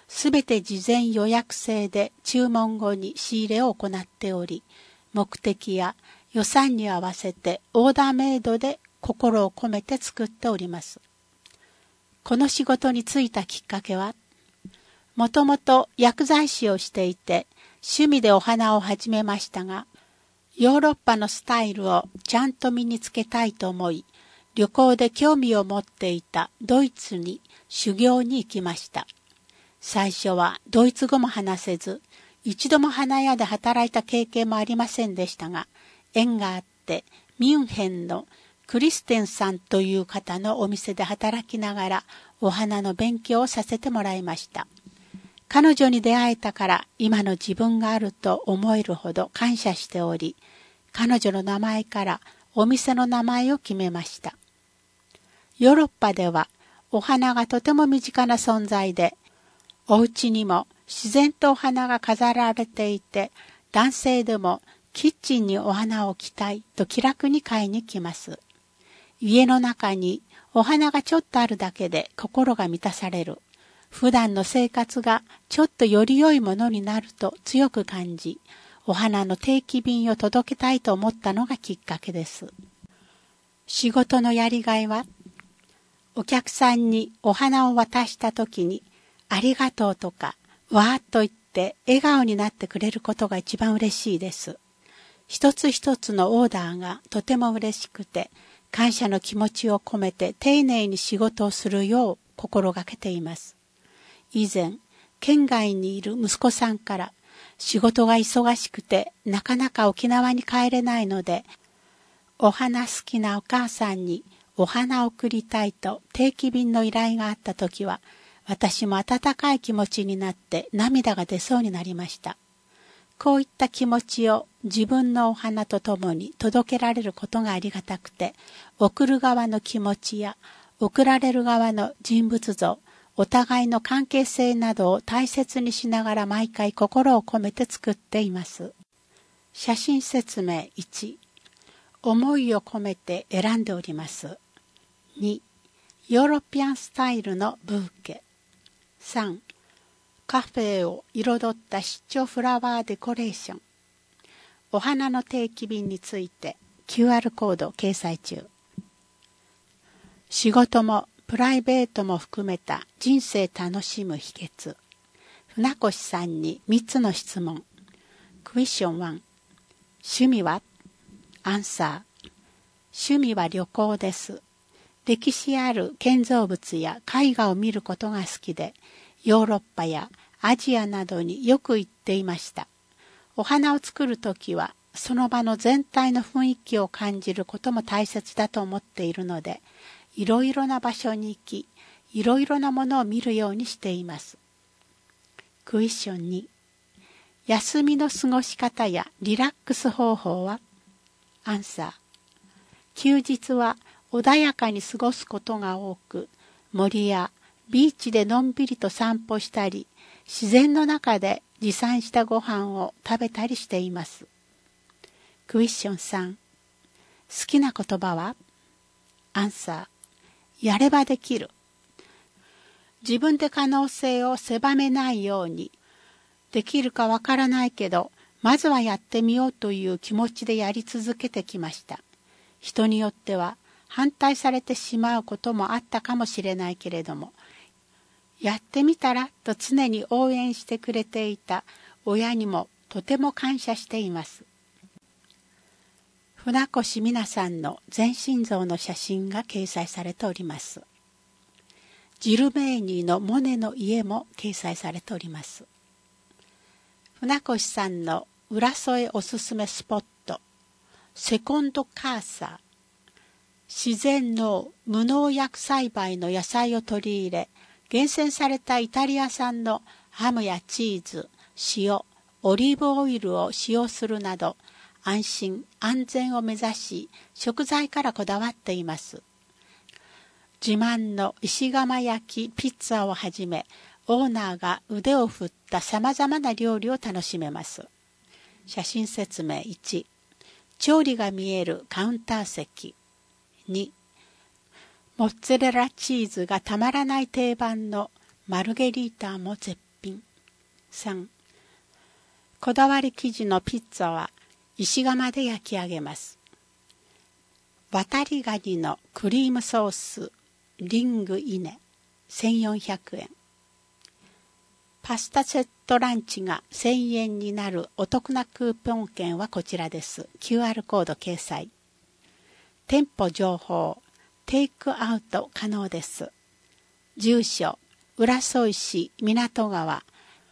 すべて事前予約制で注文後に仕入れを行っており、目的や予算に合わせてオーダーメイドで心を込めて作っております。この仕事に就いたきっかけは、もともと薬剤師をしていて趣味でお花を始めましたが、ヨーロッパのスタイルをちゃんと身につけたいと思い、旅行で興味を持っていたドイツに修行に行きました。最初はドイツ語も話せず、一度も花屋で働いた経験もありませんでしたが、縁があってミュンヘンのクリステンさんという方のお店で働きながらお花の勉強をさせてもらいました。彼女に出会えたから今の自分があると思えるほど感謝しており、彼女の名前からお店の名前を決めました。ヨーロッパではお花がとても身近な存在で、お家にも自然とお花が飾られていて、男性でもキッチンにお花を置きたいと気楽に買いに来ます。家の中にお花がちょっとあるだけで心が満たされる。普段の生活がちょっとより良いものになると強く感じ、お花の定期便を届けたいと思ったのがきっかけです。仕事のやりがいは、お客さんにお花を渡した時に、ありがとうとか、わーっと言って笑顔になってくれることが一番嬉しいです。一つ一つのオーダーがとても嬉しくて、感謝の気持ちを込めて丁寧に仕事をするよう心がけています。以前、県外にいる息子さんから、仕事が忙しくてなかなか沖縄に帰れないので、お花好きなお母さんにお花を贈りたいと定期便の依頼があったときは、私も温かい気持ちになって涙が出そうになりました。こういった気持ちを自分のお花とともに届けられることがありがたくて、贈る側の気持ちや贈られる側の人物像、お互いの関係性などを大切にしながら毎回心を込めて作っています。写真説明1、思いを込めて選んでおります。2、ヨーロピアンスタイルのブーケ。3、カフェを彩った出張フラワーデコレーション。お花の定期便について QR コード掲載中。仕事もプライベートも含めた人生楽しむ秘訣。船越さんに3つの質問。クエスチョン1。趣味は？アンサー。趣味は旅行です。歴史ある建造物や絵画を見ることが好きで、ヨーロッパやアジアなどによく行っていました。お花を作るときは、その場の全体の雰囲気を感じることも大切だと思っているので、いろいろな場所に行き、いろいろなものを見るようにしています。クエスチョン2。休みの過ごし方やリラックス方法は？アンサー。休日は穏やかに過ごすことが多く、森やビーチでのんびりと散歩したり、自然の中で持参したご飯を食べたりしています。クエスチョン3。好きな言葉は？アンサー。やればできる。自分で可能性を狭めないように、できるかわからないけど、まずはやってみようという気持ちでやり続けてきました。人によっては反対されてしまうこともあったかもしれないけれども、やってみたらと常に応援してくれていた親にもとても感謝しています。船越美奈さんの全身像の写真が掲載されております。ジルメーニーのモネの家も掲載されております。船越さんの浦添おすすめスポット、セコンドカーサー。自然農無農薬栽培の野菜を取り入れ、厳選されたイタリア産のハムやチーズ、塩、オリーブオイルを使用するなど、安心安全を目指し、食材からこだわっています。自慢の石窯焼きピッツァをはじめ、オーナーが腕を振ったさまざまな料理を楽しめます。写真説明1、調理が見えるカウンター席。2、モッツァレラチーズがたまらない定番のマルゲリータも絶品。 3、こだわり生地のピッツァは石窯で焼き上げます。渡りガニのクリームソースリングイネ1400円。パスタセットランチが1000円になるお得なクーポン券はこちらです。QR コード掲載。店舗情報、テイクアウト可能です。住所、浦添市港川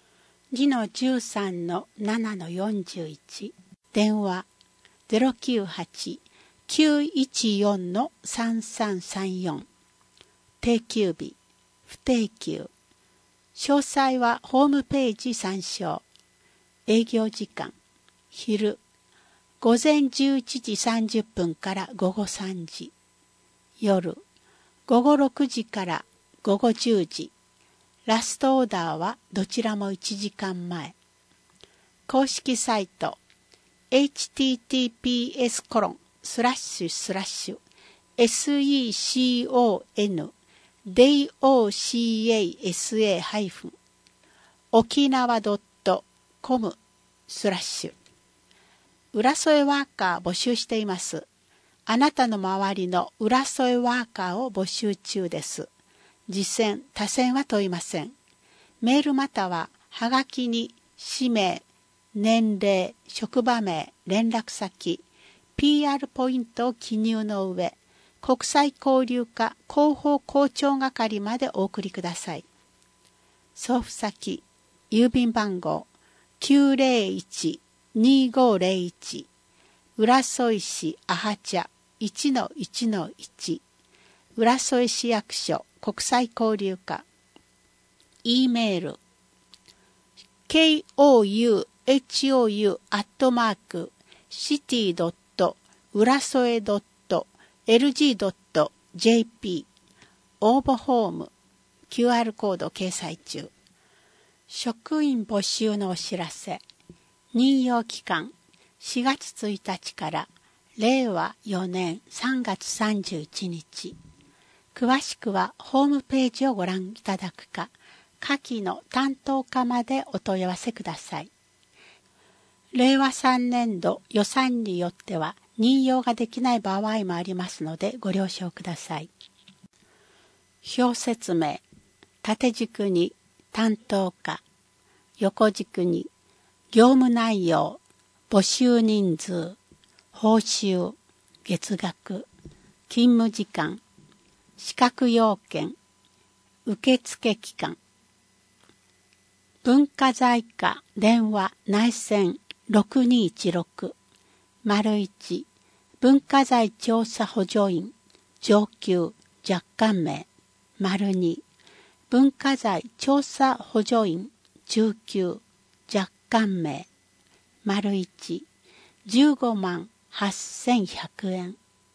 2-13-7-41。電話、098-914-3334。定休日、不定休。詳細はホームページ参照。営業時間、昼、午前11時30分から午後3時。夜、午後6時から午後10時。ラストオーダーはどちらも1時間前。公式サイト、https://secon-docasa- 沖縄 .com/ 浦添ワーカー募集しています。あなたの周りの浦添ワーカーを募集中です。次選、他選は問いません。メールまたははがきに氏名、年齢、職場名、連絡先、PR ポイントを記入の上、国際交流課広報校長係までお送りください。送付先、郵便番号 901-2501 浦添市阿波茶 1-1-1 浦添市役所国際交流課。 E メール kouou@city.urasoe.lg.jp 応募フォーム QR コード掲載中。職員募集のお知らせ。任用期間4月1日から令和4年3月31日。詳しくはホームページをご覧いただくか、下記の担当課までお問い合わせください。令和3年度予算によっては任用ができない場合もありますのでご了承ください。表説明。縦軸に担当課、横軸に業務内容、募集人数、報酬、月額、勤務時間、資格要件、受付期間。文化財課電話内線6216 ①文化財調査補助員上級若干名 ②文化財調査補助員中級若干名 ①15万8100円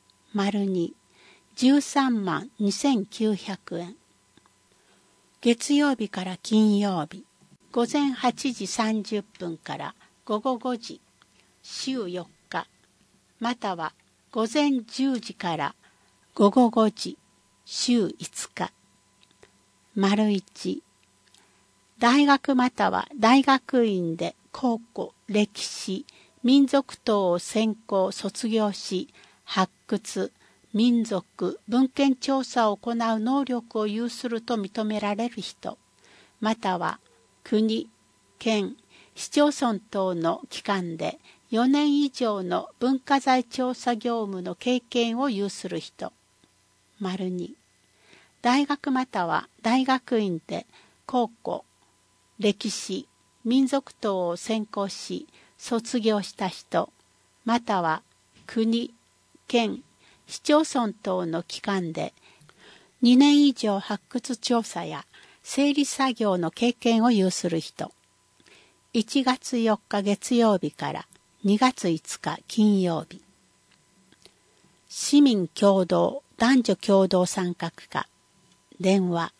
②13万2900円。月曜日から金曜日午前8時30分から午後5時、週4日、または午前10時から午後5時、週5日。1、大学または大学院で考古、歴史、民族等を専攻卒業し、発掘、民族、文献調査を行う能力を有すると認められる人、または国、県、市町村等の機関で4年以上の文化財調査業務の経験を有する人。2、大学または大学院で考古、歴史、民族等を専攻し、卒業した人、または国、県、市町村等の機関で2年以上発掘調査や整理作業の経験を有する人。1月4日月曜日から2月5日金曜日。市民共同男女共同参画課電話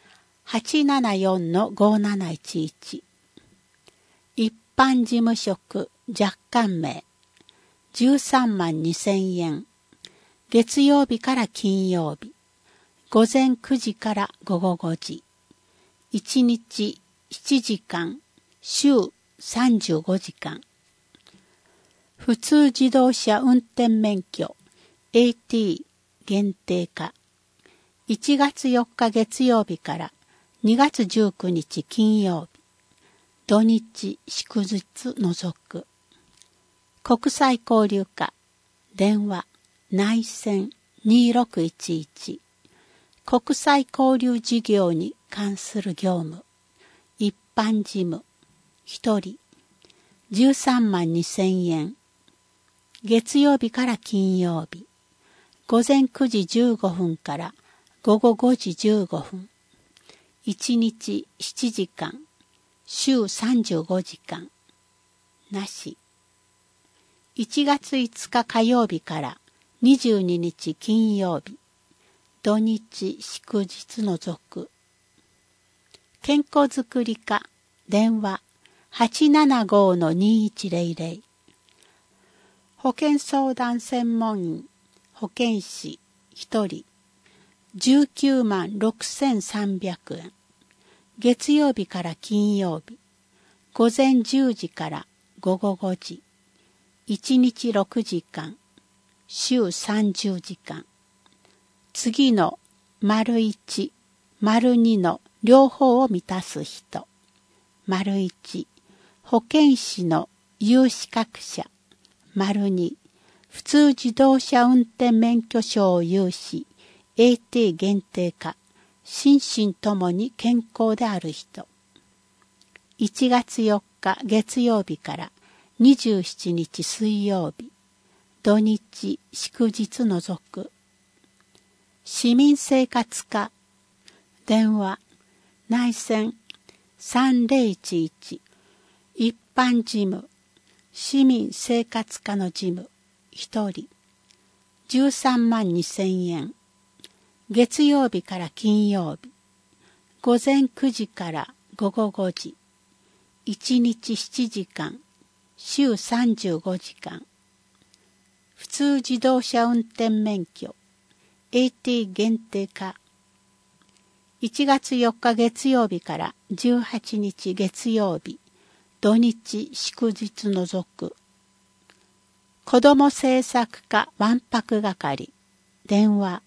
874-5711 一般事務職若干名13万2000円。月曜日から金曜日午前9時から午後5時。1日7時間週35時間。普通自動車運転免許 AT 限定化。1月4日月曜日から2月19日金曜日。土日祝日除く。国際交流課。電話内線2611。国際交流事業に関する業務。一般事務。1人。132,000円。月曜日から金曜日。午前9時15分から午後5時15分。1日7時間。週35時間。なし。1月5日火曜日から22日金曜日。土日祝日除く。健康づくり課。電話 875-2100。保健相談専門員。保健師1人。196,300円。月曜日から金曜日。午前10時から午後5時。1日6時間。週30時間。次の1、2の両方を満たす人。1、保健師の有資格者。2、普通自動車運転免許証を有し、AT 限定化。心身ともに健康である人。1月4日月曜日から27日水曜日。土日祝日除く。市民生活課。電話内線3011。一般事務。市民生活課の事務。1人。132,000円。月曜日から金曜日。午前9時から午後5時。1日7時間。週35時間。普通自動車運転免許。AT 限定化。1月4日月曜日から18日月曜日。土日祝日除く。子ども政策課わんぱく係。電話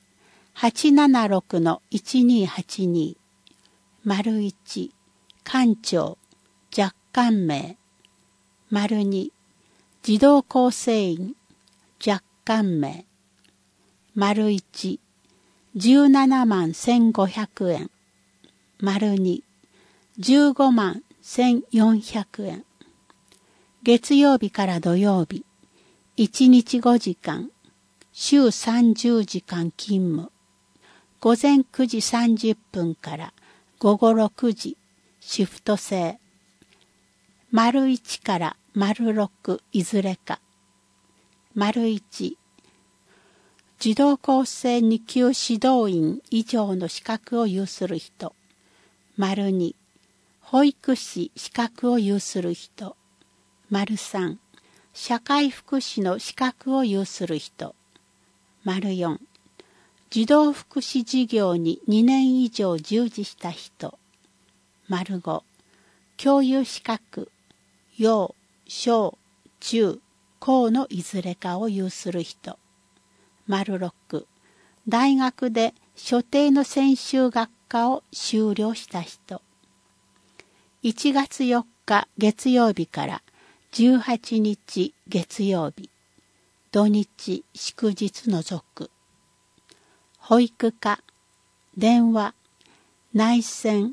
876-1282。1、館長、若干名。2、児童構成員、若干名。1、171,500円。2、151,400円。月曜日から土曜日。1日5時間。週30時間勤務。午前9時30分から午後6時、シフト制。1から6いずれか。1、児童構成2級指導員以上の資格を有する人。2、保育士資格を有する人。3、社会福祉の資格を有する人。4、児童福祉事業に2年以上従事した人。5、教諭資格、幼、小、中、高のいずれかを有する人。6、大学で所定の専修学科を修了した人。1月4日月曜日から18日月曜日。土日祝日除く。保育課。電話内線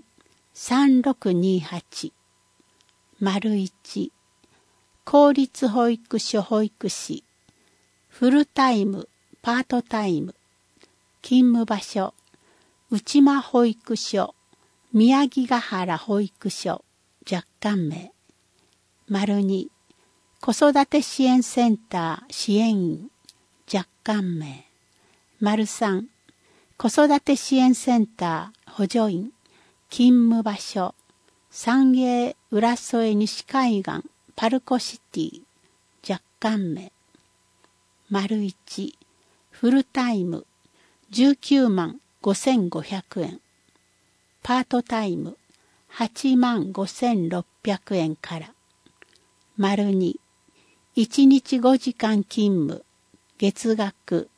3628。1、公立保育所保育士。フルタイム、パートタイム。勤務場所。内間保育所。宮城ヶ原保育所。若干名。2、子育て支援センター支援員。若干名。3、子育て支援センター補助員。勤務場所。三栄浦添西海岸パルコシティ。若干名。1、フルタイム。195,500円。パートタイム。 85,600円から。2、1日5時間勤務、月額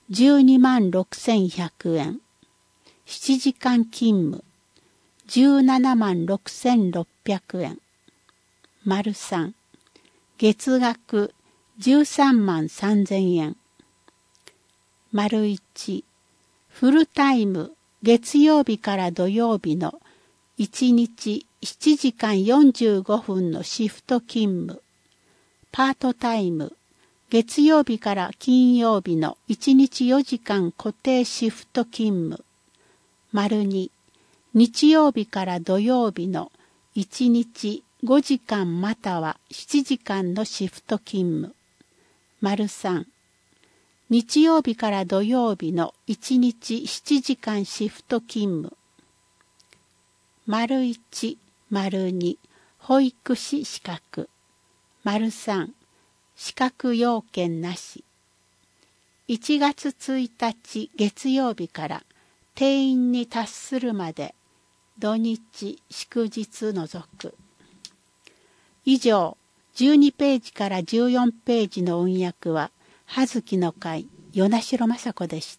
126,100円。7時間勤務、176,600円。3、月額133,000円。1、フルタイム、月曜日から土曜日の1日7時間45分のシフト勤務。パートタイム、月曜日から金曜日の1日4時間固定シフト勤務。2、日曜日から土曜日の1日5時間または7時間のシフト勤務。3、日曜日から土曜日の1日7時間シフト勤務。1、2、保育士資格。3、資格要件なし。1月1日月曜日から定員に達するまで土日祝日除く。以上、12ページから14ページの音訳は葉月の会与那城雅子でした。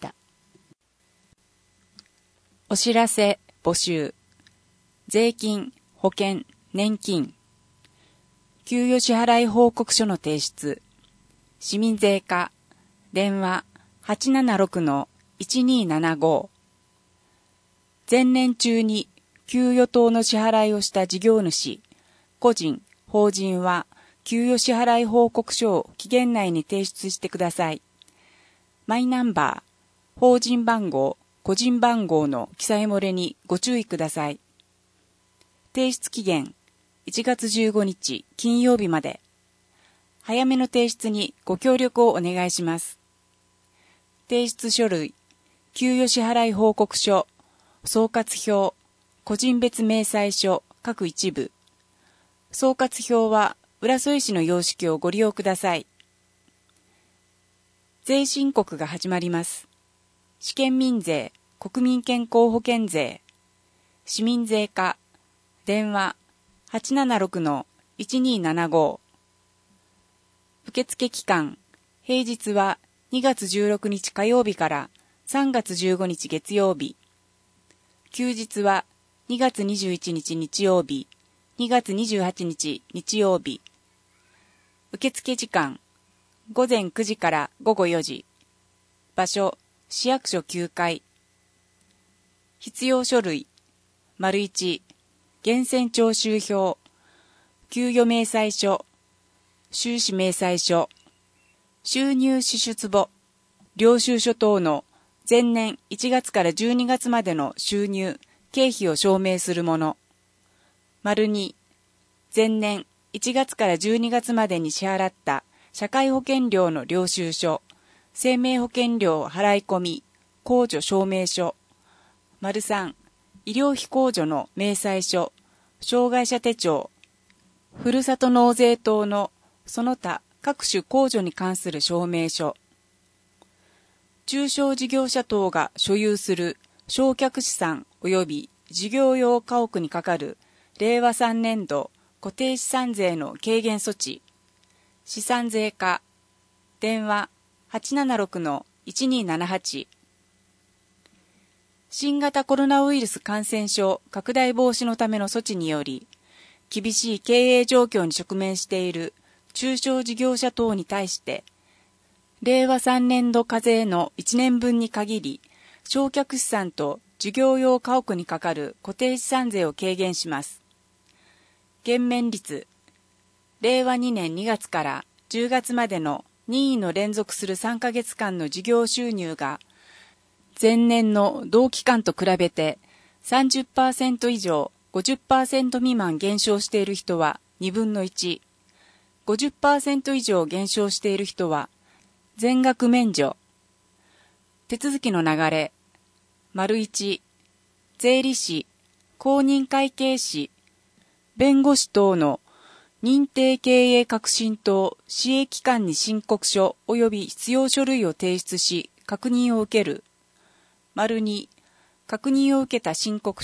お知らせ募集。税金、保険、年金。給与支払い報告書の提出。市民税課。電話 876-1275。前年中に給与等の支払いをした事業主、個人、法人は給与支払い報告書を期限内に提出してください。マイナンバー、法人番号、個人番号の記載漏れにご注意ください。提出期限1月15日金曜日まで。早めの提出にご協力をお願いします。提出書類、給与支払い報告書、総括表、個人別明細書各一部。総括表は浦添市の様式をご利用ください。税申告が始まります。試験民税、国民健康保険税、市民税課、電話 876-1275。受付期間、平日は2月16日火曜日から3月15日月曜日。休日は2月21日日曜日、2月28日日曜日。受付時間、午前9時から午後4時。場所、市役所9階。必要書類、1、源泉徴収票、給与明細書、収支明細書、収入支出簿、領収書等の前年1月から12月までの収入、経費を証明するもの。2、前年1月から12月までに支払った社会保険料の領収書、生命保険料払い込み、控除証明書。3、医療費控除の明細書、障害者手帳、ふるさと納税等のその他各種控除に関する証明書。中小事業者等が所有する償却資産及び事業用家屋にかかる令和3年度固定資産税の軽減措置。資産税課。電話 876-1278。新型コロナウイルス感染症拡大防止のための措置により、厳しい経営状況に直面している中小事業者等に対して、令和3年度課税の1年分に限り、償却資産と事業用家屋にかかる固定資産税を軽減します。減免率、令和2年2月から10月までの任意の連続する3ヶ月間の事業収入が、前年の同期間と比べて 30% 以上 50% 未満減少している人は2分の1、50% 以上減少している人は全額免除。手続きの流れ、1、税理士、公認会計士、弁護士等の認定経営革新等市営機関に申告書及び必要書類を提出し確認を受ける。2、確認を受けた申告書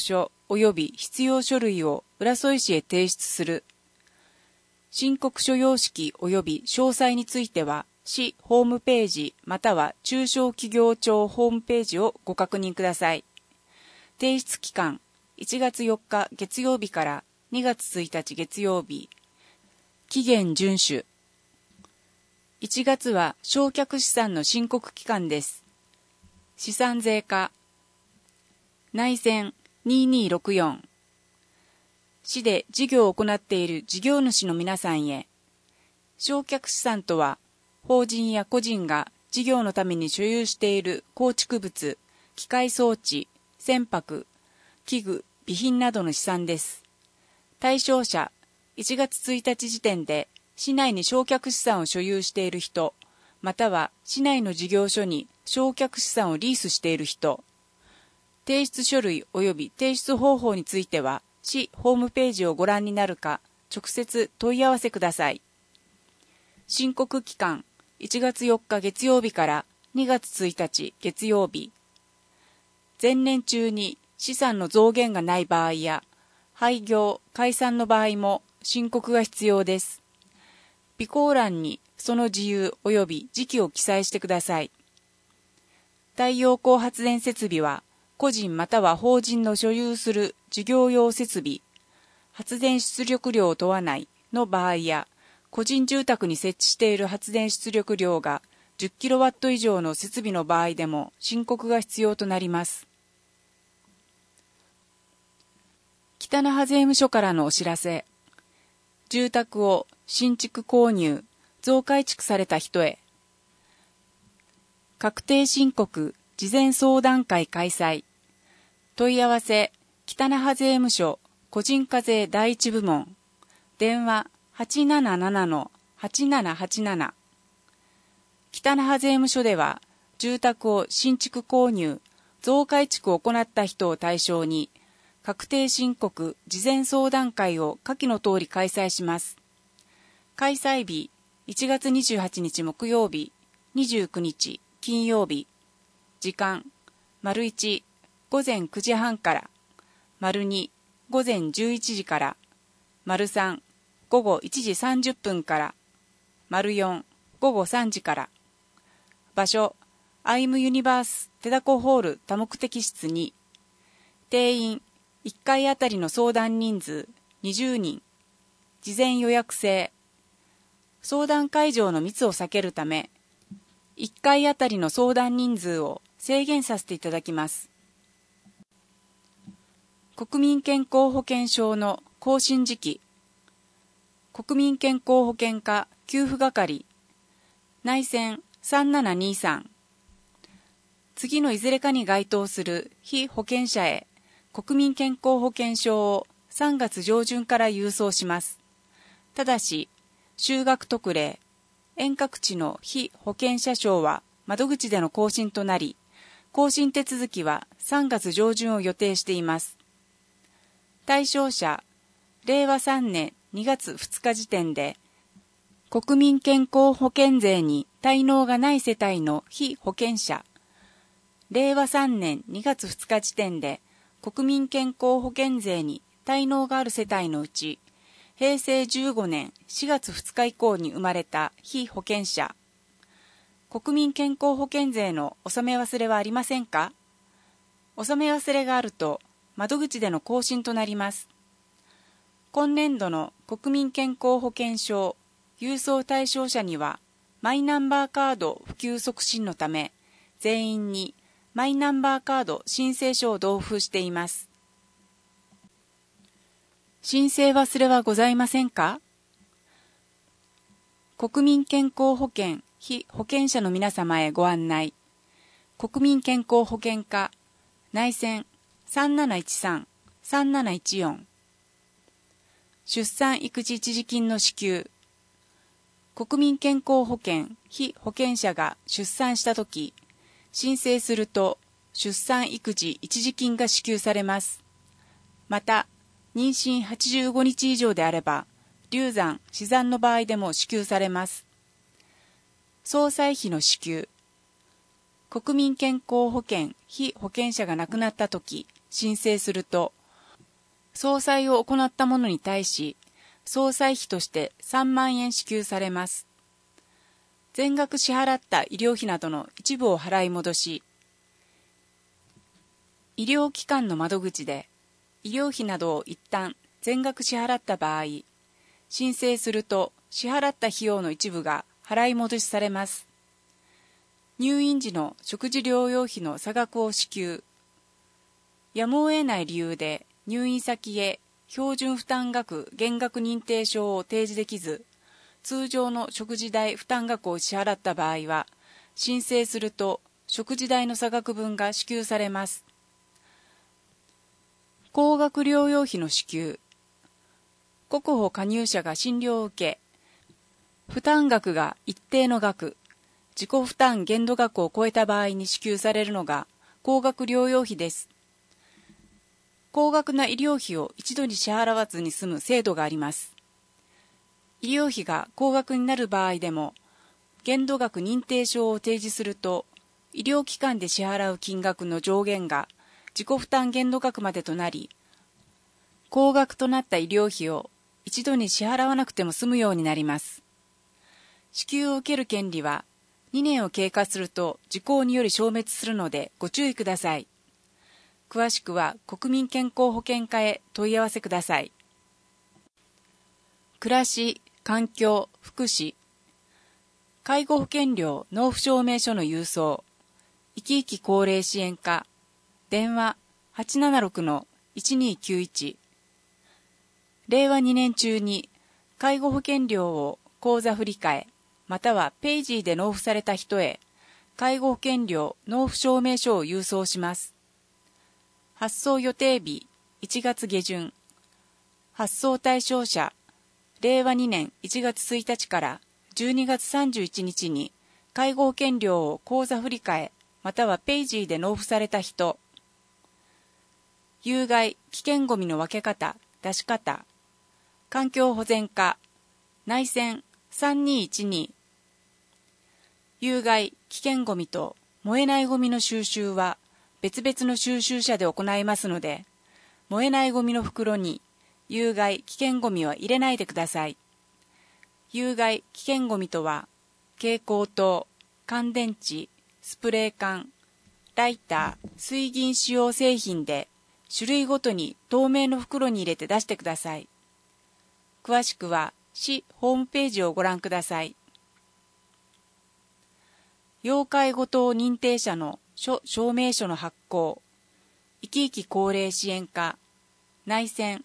及び必要書類を浦添市へ提出する。申告書様式及び詳細については、市ホームページまたは中小企業庁ホームページをご確認ください。提出期間、1月4日月曜日から2月1日月曜日。期限遵守。1月は償却資産の申告期間です。資産税課。内線2264。市で事業を行っている事業主の皆さんへ。償却資産とは、法人や個人が事業のために所有している構築物、機械装置、船舶、器具、備品などの資産です。対象者、1月1日時点で市内に償却資産を所有している人、または市内の事業所に償却資産をリースしている人。提出書類及び提出方法については、市ホームページをご覧になるか、直接問い合わせください。申告期間、1月4日月曜日から2月1日月曜日。前年中に資産の増減がない場合や、廃業・解散の場合も申告が必要です。備考欄にその事由及び時期を記載してください。太陽光発電設備は、個人または法人の所有する事業用設備、発電出力量を問わないの場合や、個人住宅に設置している発電出力量が 10kW 以上の設備の場合でも申告が必要となります。北那覇税務署からのお知らせ。住宅を新築購入、増改築された人へ。確定申告、事前相談会開催。問い合わせ、北那覇税務署、個人課税第一部門。電話、877-8787。北那覇税務署では、住宅を新築購入、増改築を行った人を対象に、確定申告事前相談会を下記の通り開催します。開催日、1月28日木曜日、29日金曜日。時間、1、午前9時半から、2、午前11時から、3、午後1時30分から、4、午後3時から。場所、アイムユニバース手だこホール多目的室に。定員、1回あたりの相談人数20人。事前予約制。相談会場の密を避けるため、1回あたりの相談人数を制限させていただきます。国民健康保険証の更新時期。国民健康保険課給付係。内線3723。次のいずれかに該当する被保険者へ国民健康保険証を3月上旬から郵送します。ただし、就学特例、遠隔地の被保険者証は窓口での更新となり、更新手続きは3月上旬を予定しています。対象者、令和3年2月2日時点で、国民健康保険税に滞納がない世帯の被保険者、令和3年2月2日時点で、国民健康保険税に滞納がある世帯のうち、平成15年4月2日以降に生まれた被保険者、国民健康保険税の納め忘れはありませんか？納め忘れがあると、窓口での更新となります。今年度の国民健康保険証郵送対象者には、マイナンバーカード普及促進のため、全員にマイナンバーカード申請書を同封しています。申請忘れはございませんか？国民健康保険被保険者の皆様へご案内。国民健康保険課内線3713-3714。出産育児一時金の支給。国民健康保険被保険者が出産したとき、申請すると出産育児一時金が支給されます。また、妊娠85日以上であれば、流産・死産の場合でも支給されます。葬祭費の支給。国民健康保険被保険者が亡くなったとき、申請すると、 総裁を行った者に対し、総裁費として3万円支給されます。全額支払った医療費などの一部を払い戻し、医療機関の窓口で医療費などを一旦全額支払った場合、申請すると支払った費用の一部が払い戻しされます。入院時の食事療養費の差額を支給。やむを得ない理由で入院先へ標準負担額減額認定証を提示できず、通常の食事代負担額を支払った場合は、申請すると食事代の差額分が支給されます。高額療養費の支給。国保加入者が診療を受け、負担額が一定の額、自己負担限度額を超えた場合に支給されるのが高額療養費です。高額な医療費を一度に支払わずに済む制度があります。医療費が高額になる場合でも、限度額認定証を提示すると、医療機関で支払う金額の上限が自己負担限度額までとなり、高額となった医療費を一度に支払わなくても済むようになります。支給を受ける権利は、2年を経過すると時効により消滅するのでご注意ください。詳しくは国民健康保険課へ問い合わせください。暮らし、環境、福祉。介護保険料納付証明書の郵送。いきいき高齢支援課。電話 876-1291。令和2年中に介護保険料を口座振替またはペイジーで納付された人へ介護保険料納付証明書を郵送します。発送予定日1月下旬。発送対象者令和2年1月1日から12月31日に介護保険料を口座振替またはペイジーで納付された人。有害危険ごみの分け方、出し方。環境保全課内線3212。有害危険ごみと燃えないごみの収集は別々の収集車で行いますので、燃えないごみの袋に有害危険ごみは入れないでください。有害危険ごみとは、蛍光灯、乾電池、スプレー缶、ライター、水銀使用製品で種類ごとに透明の袋に入れて出してください。詳しくは市ホームページをご覧ください。要介護等認定者の証明書の発行。いきいき高齢支援課内線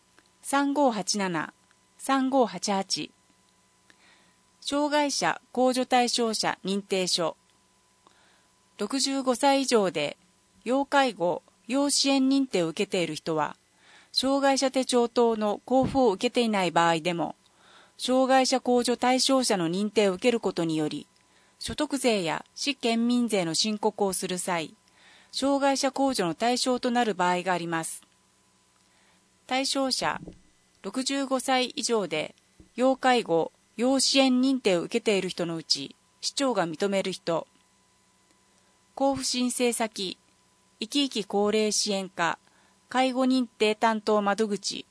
3587-3588。障害者控除対象者認定書。65歳以上で要介護・要支援認定を受けている人は、障害者手帳等の交付を受けていない場合でも、障害者控除対象者の認定を受けることにより、所得税や市県民税の申告をする際、障害者控除の対象となる場合があります。対象者、65歳以上で要介護・要支援認定を受けている人のうち、市長が認める人。交付申請先、いきいき高齢支援課、介護認定担当窓口。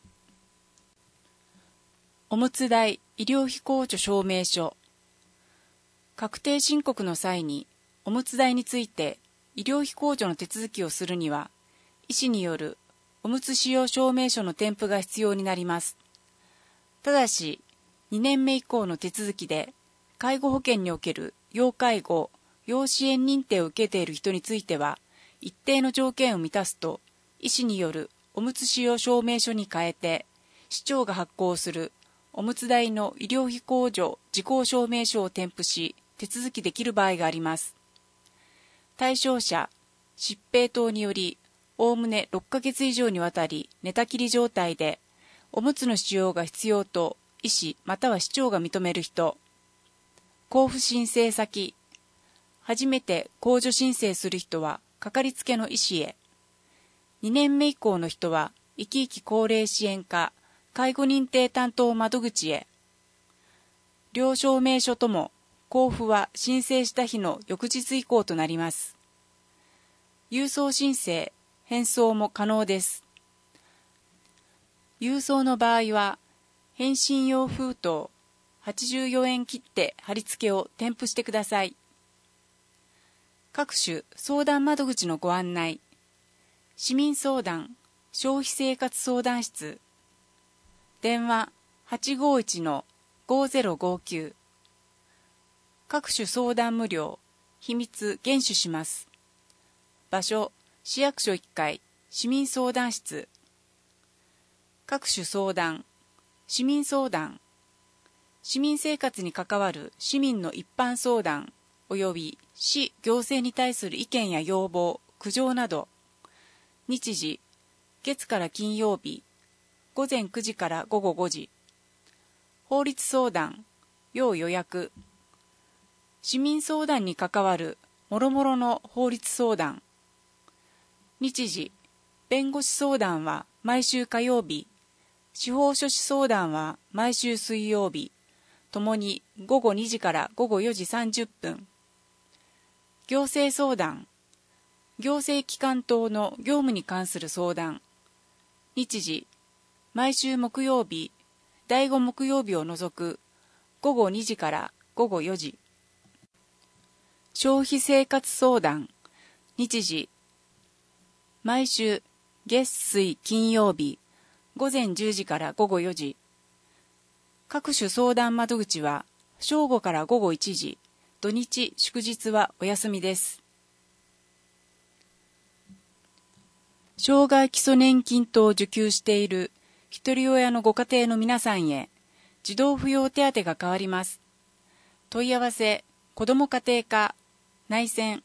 おむつ代・医療費控除証明書。確定申告の際に、おむつ代について医療費控除の手続きをするには、医師によるおむつ使用証明書の添付が必要になります。ただし、2年目以降の手続きで、介護保険における要介護・要支援認定を受けている人については、一定の条件を満たすと、医師によるおむつ使用証明書に変えて、市長が発行するおむつ代の医療費控除事項証明書を添付し、手続きできる場合があります。対象者、疾病等により、おおむね6ヶ月以上にわたり寝たきり状態で、おむつの使用が必要と医師または市長が認める人。交付申請先、初めて控除申請する人はかかりつけの医師へ。2年目以降の人は、いきいき高齢支援課、介護認定担当窓口へ。両証明書とも、交付は申請した日の翌日以降となります。郵送申請、返送も可能です。 郵送の場合は返信用封筒84円切って貼り付けを添付してください。各種相談窓口のご案内。市民相談消費生活相談室、電話 851-5059。 各種相談無料、秘密厳守します。場所市役所1階市民相談室。各種相談、市民相談、市民生活に関わる市民の一般相談及び市行政に対する意見や要望、苦情など。日時月から金曜日午前9時から午後5時。法律相談要予約。市民相談に関わる諸々の法律相談。日時弁護士相談は毎週火曜日、司法書士相談は毎週水曜日、ともに午後2時から午後4時30分。行政相談、行政機関等の業務に関する相談。日時毎週木曜日、第5木曜日を除く午後2時から午後4時。消費生活相談。日時毎週月水金曜日午前10時から午後4時。各種相談窓口は正午から午後1時、土日祝日はお休みです。障害基礎年金等を受給しているひとり親のご家庭の皆さんへ児童扶養手当が変わります。問い合わせ子ども家庭課内線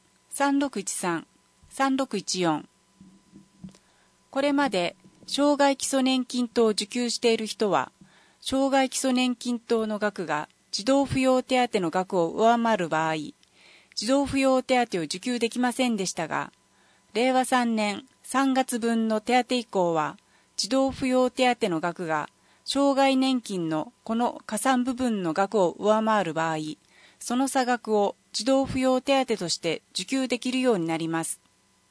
3613-3614。 これまで障害基礎年金等を受給している人は障害基礎年金等の額が児童扶養手当の額を上回る場合、児童扶養手当を受給できませんでしたが、令和3年3月分の手当以降は児童扶養手当の額が障害年金のこの加算部分の額を上回る場合、その差額を児童扶養手当として受給できるようになります。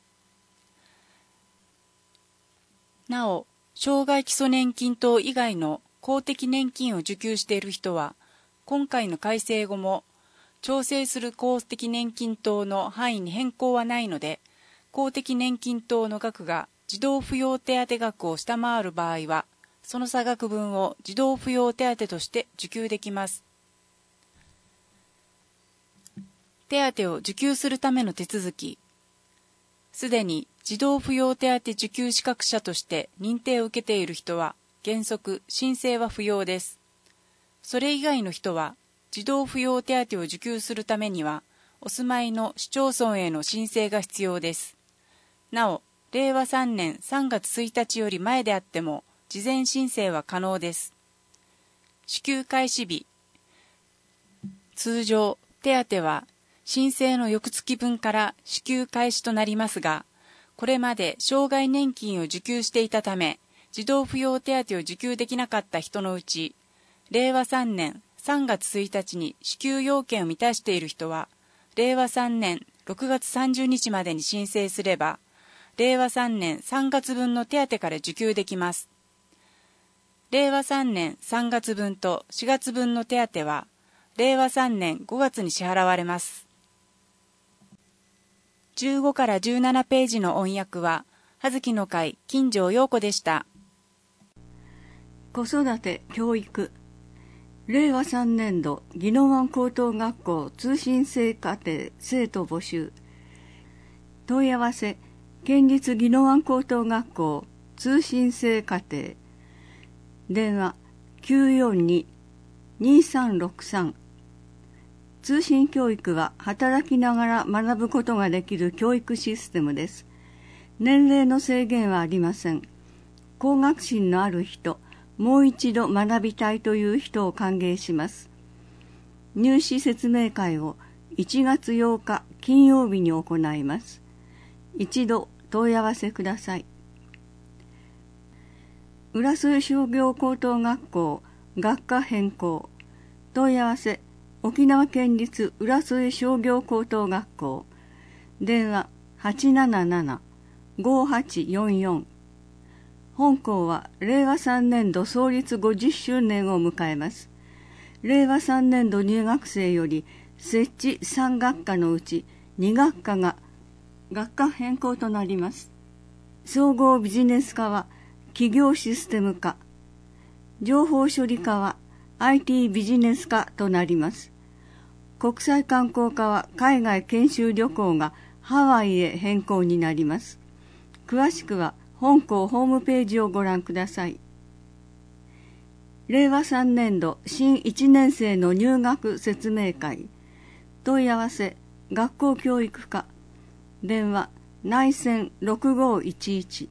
なお、障害基礎年金等以外の公的年金を受給している人は、今回の改正後も調整する公的年金等の範囲に変更はないので、公的年金等の額が児童扶養手当額を下回る場合は、その差額分を児童扶養手当として受給できます。手当を受給するための手続き。すでに児童扶養手当受給資格者として認定を受けている人は、原則申請は不要です。それ以外の人は、児童扶養手当を受給するためには、お住まいの市町村への申請が必要です。なお、令和3年3月1日より前であっても、事前申請は可能です。支給開始日。通常、手当は申請の翌月分から支給開始となりますが、これまで障害年金を受給していたため、児童扶養手当を受給できなかった人のうち、令和3年3月1日に支給要件を満たしている人は、令和3年6月30日までに申請すれば、令和3年3月分の手当から受給できます。令和3年3月分と4月分の手当は、令和3年5月に支払われます。15から17ページの音訳は、葉月の会金城陽子でした。 子育て教育令和3年度宜野湾高等学校通信制課程生徒募集。問い合わせ県立宜野湾高等学校通信制課程電話 942-2363。 通信教育は働きながら学ぶことができる教育システムです。年齢の制限はありません。向学心のある人、もう一度学びたいという人を歓迎します。入試説明会を1月8日金曜日に行います。一度問い合わせください。浦添商業高等学校学科変更。問い合わせ沖縄県立浦添商業高等学校電話 877-5844。 本校は令和3年度創立50周年を迎えます。令和3年度入学生より設置3学科のうち2学科が学科変更となります。総合ビジネス科は企業システム科、情報処理科は IT ビジネス科となります。国際観光科は海外研修旅行がハワイへ変更になります。詳しくは本校ホームページをご覧ください。令和3年度新1年生の入学説明会。問い合わせ学校教育課。電話内線6511。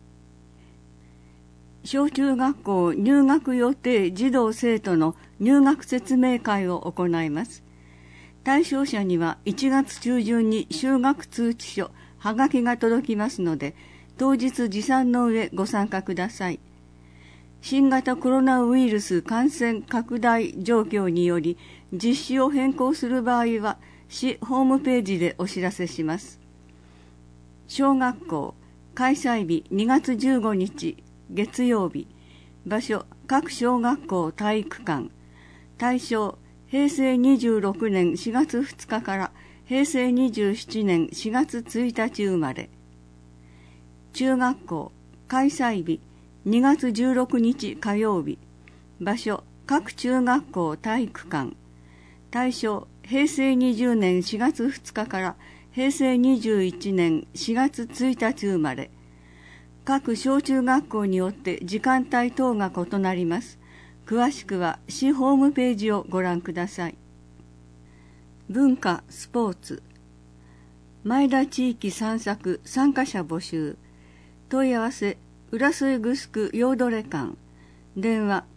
小中学校入学予定児童生徒の入学説明会を行います。対象者には1月中旬に就学通知書、はがきが届きますので、当日持参の上ご参加ください。新型コロナウイルス感染拡大状況により実施を変更する場合は市ホームページでお知らせします。小学校開催日2月15日月曜日。場所各小学校体育館。対象平成26年4月2日から平成27年4月1日生まれ。中学校開催日2月16日火曜日。場所各中学校体育館。対象平成20年4月2日から平成21年4月1日生まれ。各小中学校によって時間帯等が異なります。詳しくは市ホームページをご覧ください。文化・スポーツ。前田地域散策参加者募集。問い合わせ浦添グスクヨードレ館。電話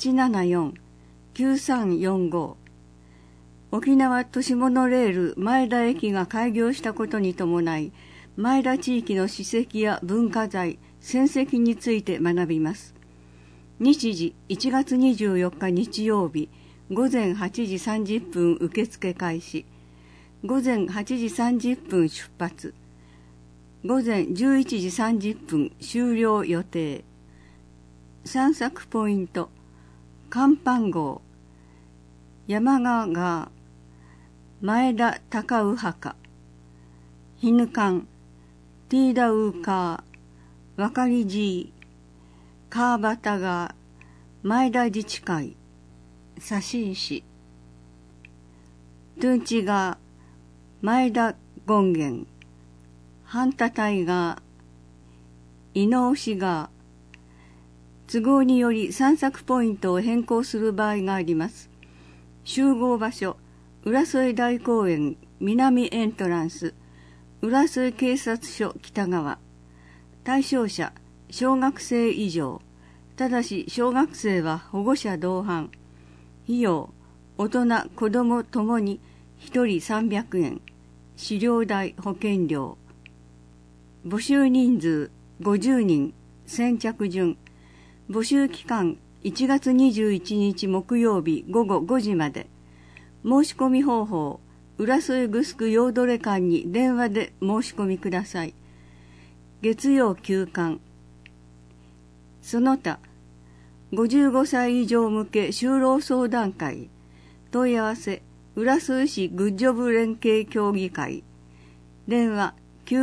874-9345。沖縄都市モノレール前田駅が開業したことに伴い、前田地域の史跡や文化財、戦跡について学びます。日時1月24日日曜日、午前8時30分受付開始。午前8時30分出発。午前11時30分終了予定。散策ポイント。甲板号。山川川。前田高宇墓。ひぬかん。ティーダウーカー。わかりじー。川端川。前田自治会。佐志石。トゥンチ川。前田権現。半田隊が伊能市が都合により散策ポイントを変更する場合があります。集合場所浦添大公園南エントランス浦添警察署北側。対象者小学生以上。ただし小学生は保護者同伴。費用大人子どもともに1人300円。飼料代保険料。募集人数50人。先着順。募集期間1月21日木曜日午後5時まで。申し込み方法浦添グスクヨードレ館に電話で申し込みください。月曜休館。その他55歳以上向け就労相談会。問い合わせ浦添市グッジョブ連携協議会。電話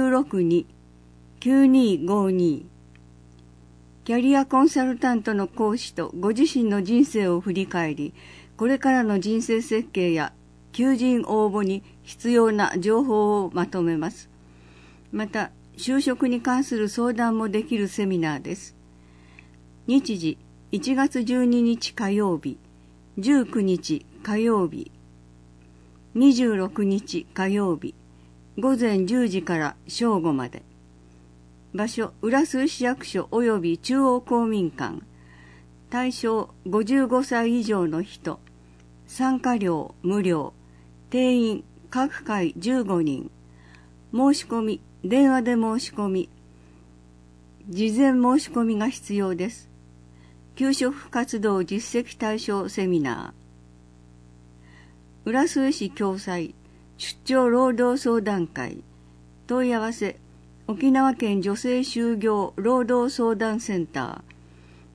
962-9252。キャリアコンサルタントの講師とご自身の人生を振り返り、これからの人生設計や求人応募に必要な情報をまとめます。また、就職に関する相談もできるセミナーです。日時1月12日火曜日、19日火曜日、26日火曜日、午前10時から正午まで。場所浦添市役所及び中央公民館。対象55歳以上の人。参加料無料。定員各回15人。申し込み電話で申し込み。事前申し込みが必要です。給食活動実績対象セミナー。浦添市共済出張労働相談会。問い合わせ沖縄県女性就業労働相談センター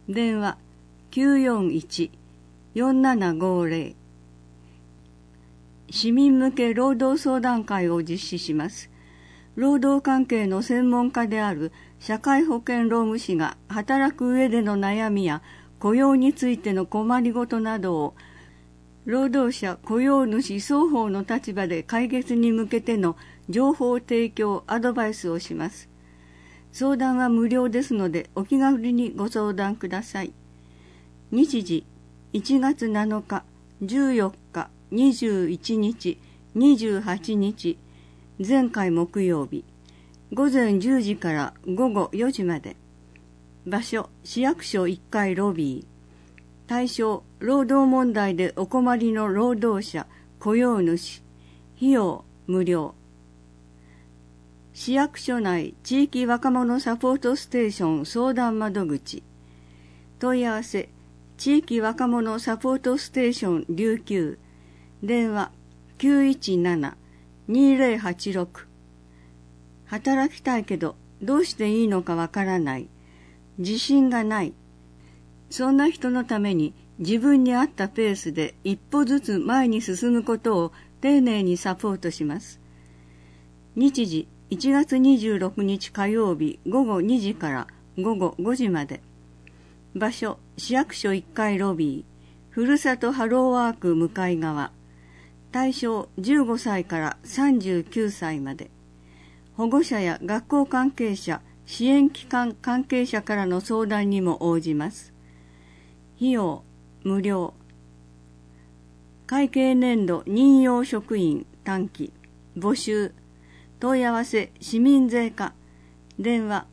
電話 941-4750。市民向け労働相談会を実施します。労働関係の専門家である社会保険労務士が働く上での悩みや雇用についての困りごとなどを労働者雇用主双方の立場で解決に向けての情報提供アドバイスをします。相談は無料ですのでお気軽にご相談ください。日時1月7日、14日、21日、28日、前回木曜日、午前10時から午後4時まで。場所、市役所1階ロビー。対象、労働問題でお困りの労働者、雇用主。費用、無料。市役所内地域若者サポートステーション相談窓口。問い合わせ、地域若者サポートステーション琉球。電話、917-2086。働きたいけどどうしていいのかわからない。自信がない。そんな人のために自分に合ったペースで一歩ずつ前に進むことを丁寧にサポートします。日時1月26日火曜日午後2時から午後5時まで。場所、市役所1階ロビー。ふるさとハローワーク向かい側。対象15歳から39歳まで。保護者や学校関係者、支援機関関係者からの相談にも応じます。費用、無料。会計年度任用職員短期、募集。問い合わせ市民税課。電話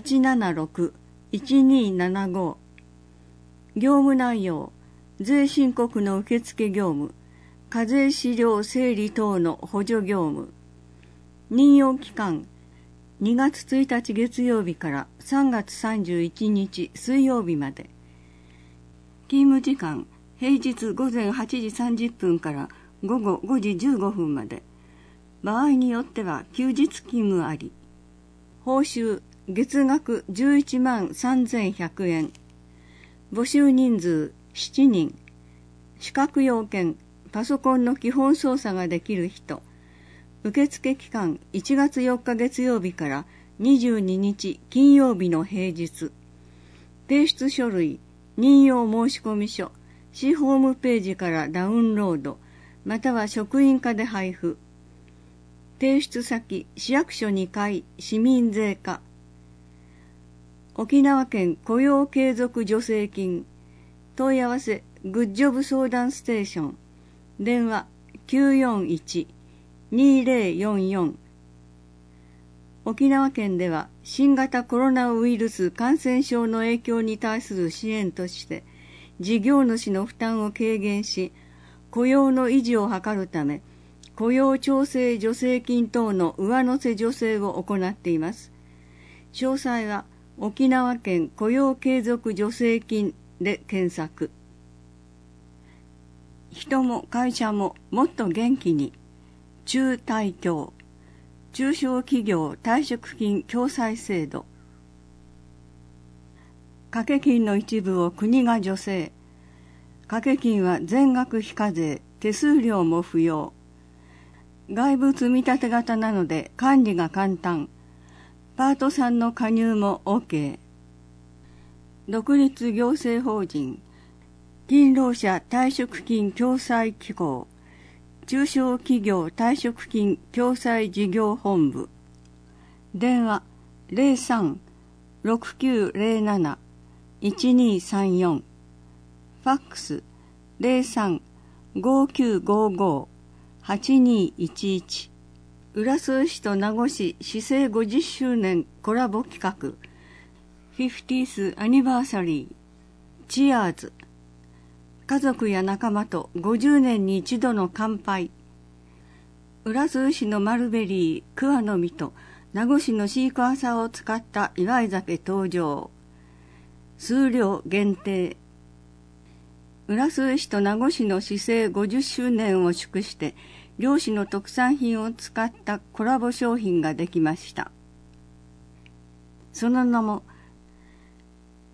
876-1275。業務内容、税申告の受付業務。課税資料整理等の補助業務。任用期間、2月1日月曜日から3月31日水曜日まで。勤務時間、平日午前8時30分から午後5時15分まで。場合によっては休日勤務あり。報酬、月額11万3100円。募集人数7人。資格要件、パソコンの基本操作ができる人。受付期間1月4日月曜日から22日金曜日の平日。提出書類、任用申込書、市ホームページからダウンロード、または職員課で配布。提出先、市役所2階、市民税課。沖縄県雇用継続助成金。問い合わせ、グッジョブ相談ステーション。電話941-2044。沖縄県では新型コロナウイルス感染症の影響に対する支援として事業主の負担を軽減し雇用の維持を図るため雇用調整助成金等の上乗せ助成を行っています。詳細は沖縄県雇用継続助成金で検索。人も会社ももっと元気に。中退協、中小企業退職金共済制度。掛金の一部を国が助成。掛金は全額非課税、手数料も不要。外部積立型なので管理が簡単。パートさんの加入も OK。独立行政法人勤労者退職金共済機構中小企業退職金共済事業本部。電話 03-6907-1234。ファックス 03-5955-8211。浦添市と名護市市政50周年コラボ企画 50th アニバーサリーチアーズ。家族や仲間と50年に一度の乾杯。浦添市のマルベリー、桑の実と名護市のシークワーサーを使った祝い酒登場。数量限定。浦添市と名護市の市政50周年を祝して両市の特産品を使ったコラボ商品ができました。その名も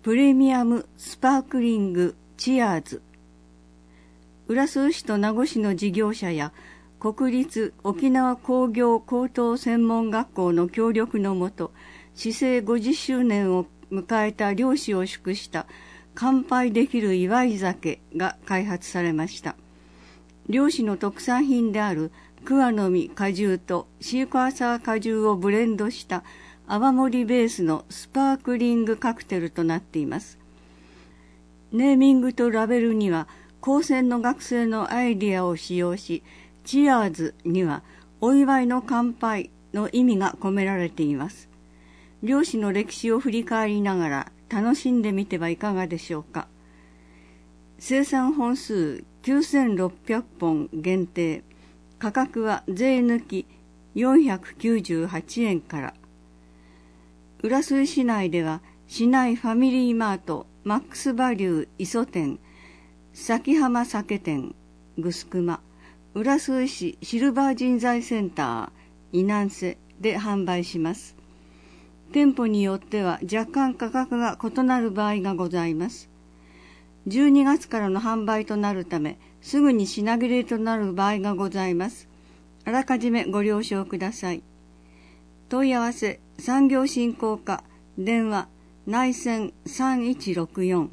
プレミアムスパークリングチアーズ。浦添市と名護市の事業者や国立沖縄工業高等専門学校の協力のもと、市制50周年を迎えた漁師を祝した乾杯できる祝い酒が開発されました。漁師の特産品である桑の実果汁とシークワーサー果汁をブレンドした泡盛ベースのスパークリングカクテルとなっています。ネーミングとラベルには高専の学生のアイディアを使用し、チアーズにはお祝いの乾杯の意味が込められています。漁師の歴史を振り返りながら楽しんでみてはいかがでしょうか。生産本数9600本限定、価格は税抜き498円から。浦添市内では市内ファミリーマート、マックスバリュー磯店、崎浜酒店、グスクマ、浦添市シルバー人材センター、伊南瀬で販売します。店舗によっては若干価格が異なる場合がございます。12月からの販売となるため、すぐに品切れとなる場合がございます。あらかじめご了承ください。問い合わせ、産業振興課、電話、内線3164。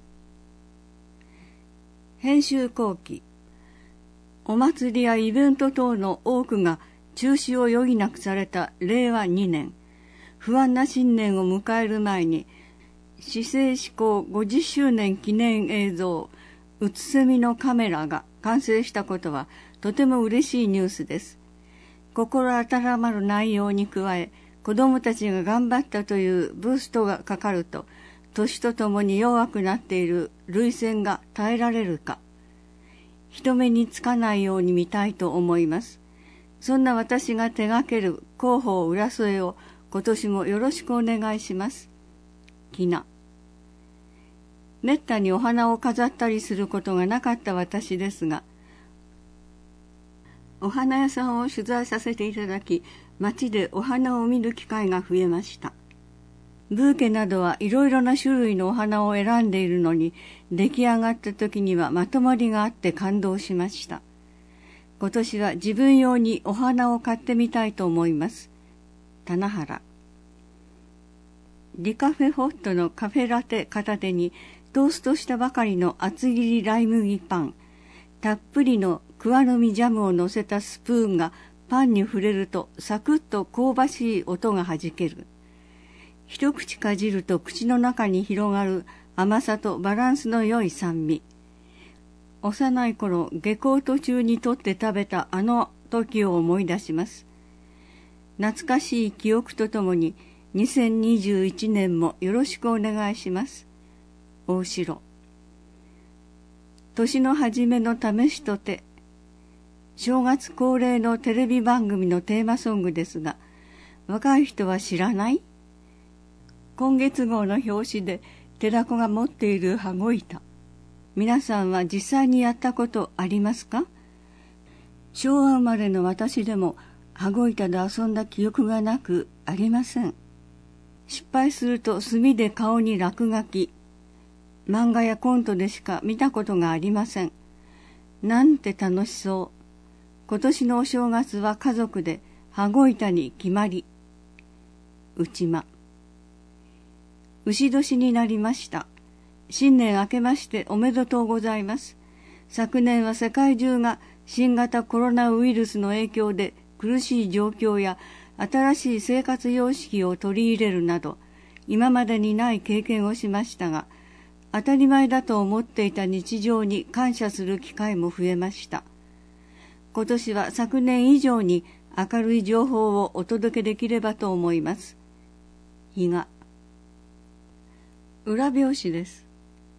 編集後期。お祭りやイベント等の多くが中止を余儀なくされた令和2年。不安な新年を迎える前に、市制施行50周年記念映像、うつせみのカメラが完成したことはとても嬉しいニュースです。心温まる内容に加え、子どもたちが頑張ったというブーストがかかると、年とともに弱くなっている涙腺が耐えられるか、人目につかないように見たいと思います。そんな私が手掛ける広報浦添を今年もよろしくお願いします。きな。めったにお花を飾ったりすることがなかった私ですが、お花屋さんを取材させていただき、街でお花を見る機会が増えました。ブーケなどはいろいろな種類のお花を選んでいるのに、出来上がった時にはまとまりがあって感動しました。今年は自分用にお花を買ってみたいと思います。棚原。リカフェホットのカフェラテ片手にトーストしたばかりの厚切りライ麦パン、たっぷりの桑の実ジャムを乗せたスプーンがパンに触れるとサクッと香ばしい音がはじける。一口かじると口の中に広がる甘さとバランスの良い酸味。幼い頃下校途中にとって食べたあの時を思い出します。懐かしい記憶とともに2021年もよろしくお願いします。大城。年の初めの試しとて。正月恒例のテレビ番組のテーマソングですが、若い人は知らない？今月号の表紙で寺子が持っている羽子板。皆さんは実際にやったことありますか？昭和生まれの私でも羽子板で遊んだ記憶がなくありません。失敗すると墨で顔に落書き。漫画やコントでしか見たことがありません。なんて楽しそう。今年のお正月は家族で羽子板に決まり。内間。牛年になりました。新年明けましておめでとうございます。昨年は世界中が新型コロナウイルスの影響で苦しい状況や新しい生活様式を取り入れるなど、今までにない経験をしましたが、当たり前だと思っていた日常に感謝する機会も増えました。今年は昨年以上に明るい情報をお届けできればと思います。日が。裏表紙です。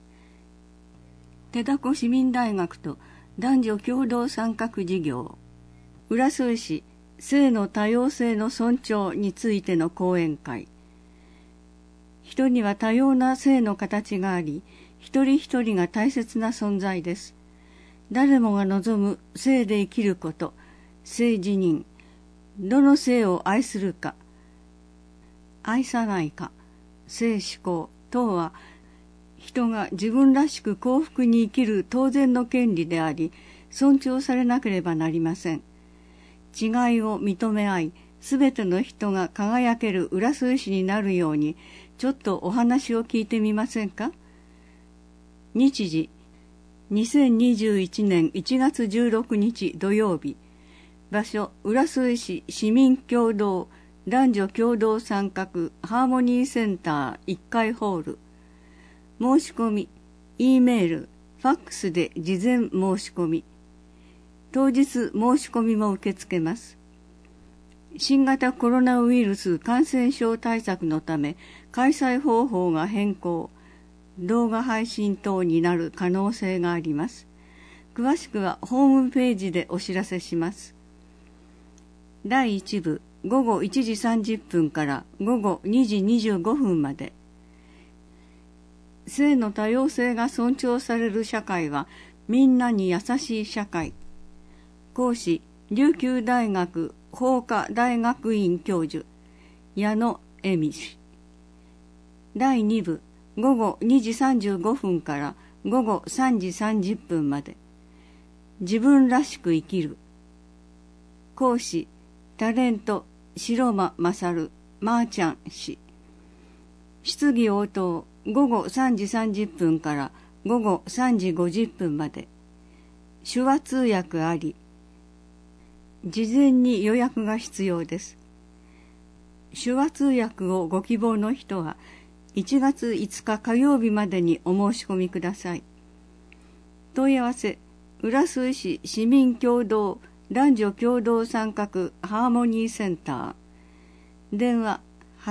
手子市民大学と男女共同参画事業、浦添市性の多様性の尊重についての講演会。人には多様な性の形があり、一人一人が大切な存在です。誰もが望む性で生きること、性自認、どの性を愛するか、愛さないか、性思考等は人が自分らしく幸福に生きる当然の権利であり、尊重されなければなりません。違いを認め合い、すべての人が輝ける浦添市になるように、ちょっとお話を聞いてみませんか。日時、2021年1月16日土曜日。場所、浦添市市民共同男女共同参画ハーモニーセンター1階ホール。申し込み、Eメール、ファックスで事前申し込み。当日申し込みも受け付けます。新型コロナウイルス感染症対策のため開催方法が変更、動画配信等になる可能性があります。詳しくはホームページでお知らせします。第1部、午後1時30分から午後2時25分まで。性の多様性が尊重される社会はみんなに優しい社会。講師、琉球大学法科大学院教授、矢野恵美氏。第2部、午後2時35分から午後3時30分まで。自分らしく生きる。講師、タレント、白間勝、まーちゃん氏。質疑応答、午後3時30分から午後3時50分まで。手話通訳あり。事前に予約が必要です。手話通訳をご希望の人は1月5日火曜日までにお申し込みください。問い合わせ、浦添市市民共同男女共同参画ハーモニーセンター。電話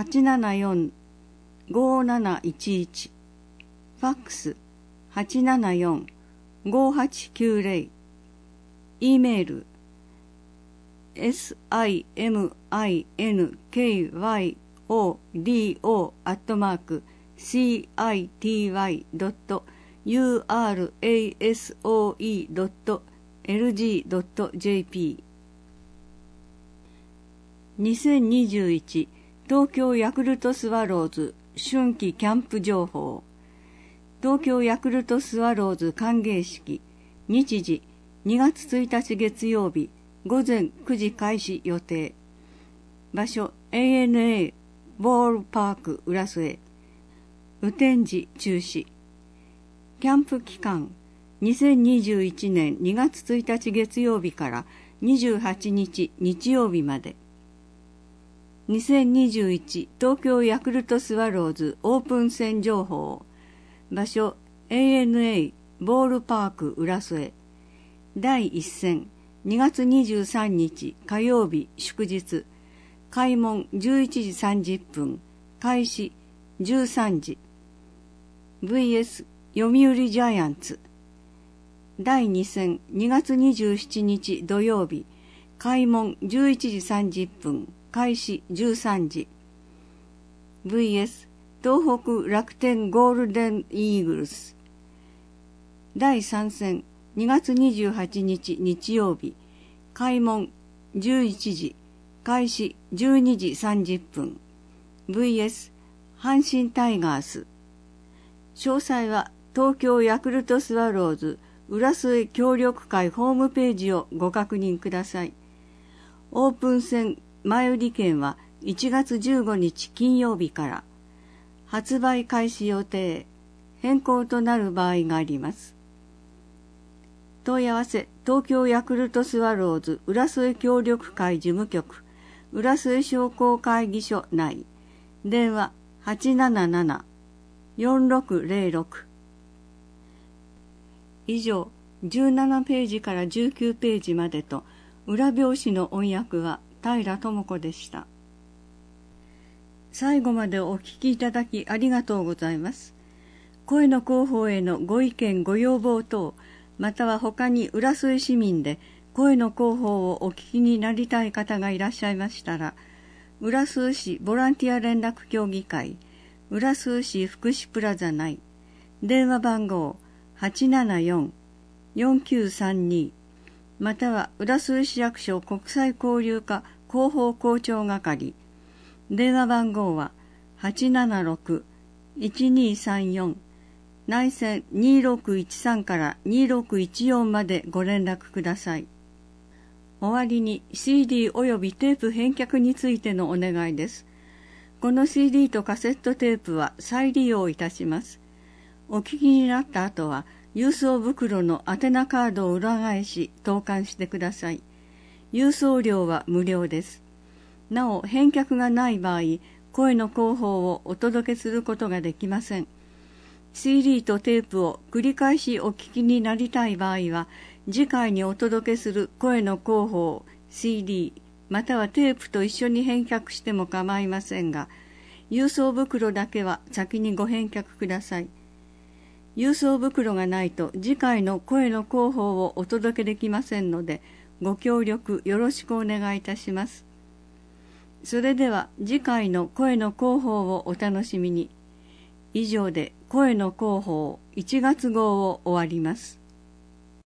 874-5711。ファックス 874-5890。Eメールsiminku.city.urasoe.lg.jp。 2021東京ヤクルトスワローズ春季キャンプ情報。東京ヤクルトスワローズ歓迎式。日時2月1日月曜日午前9時開始予定。場所 ANA ボールパーク浦添。雨天時中止。キャンプ期間2021年2月1日月曜日から28日日曜日まで。2021東京ヤクルトスワローズオープン戦情報。場所 ANA ボールパーク浦添。第1戦2月23日火曜日祝日。開門11時30分。開始13時。VS 読売ジャイアンツ。第2戦2月27日土曜日。開門11時30分。開始13時。VS 東北楽天ゴールデンイーグルス。第3戦2月28日日曜日。開門11時。開始12時30分。VS 阪神タイガース。詳細は東京ヤクルトスワローズ浦添協力会ホームページをご確認ください。オープン戦前売り券は1月15日金曜日から。発売開始予定。変更となる場合があります。問い合わせ、東京ヤクルトスワローズ浦添協力会事務局浦添商工会議所内。電話 877-4606。 以上、17ページから19ページまでと裏表紙の音訳は平智子でした。最後までお聞きいただきありがとうございます。声の広報へのご意見ご要望等、または他に浦添市民で声の広報をお聞きになりたい方がいらっしゃいましたら、浦添市ボランティア連絡協議会浦添市福祉プラザ内、電話番号 874-4932 または浦添市役所国際交流課広報広聴係、電話番号は 876-1234 内線2613から2614までご連絡ください。終わりに CD およびテープ返却についてのお願いです。この CD とカセットテープは再利用いたします。お聞きになった後は、郵送袋の宛名カードを裏返し投函してください。郵送料は無料です。なお、返却がない場合、声の広報をお届けすることができません。CD とテープを繰り返しお聞きになりたい場合は、次回にお届けする声の広報、CD、またはテープと一緒に返却しても構いませんが、郵送袋だけは先にご返却ください。郵送袋がないと次回の声の広報をお届けできませんので、ご協力よろしくお願いいたします。それでは次回の声の広報をお楽しみに。以上で声の広報1月号を終わります。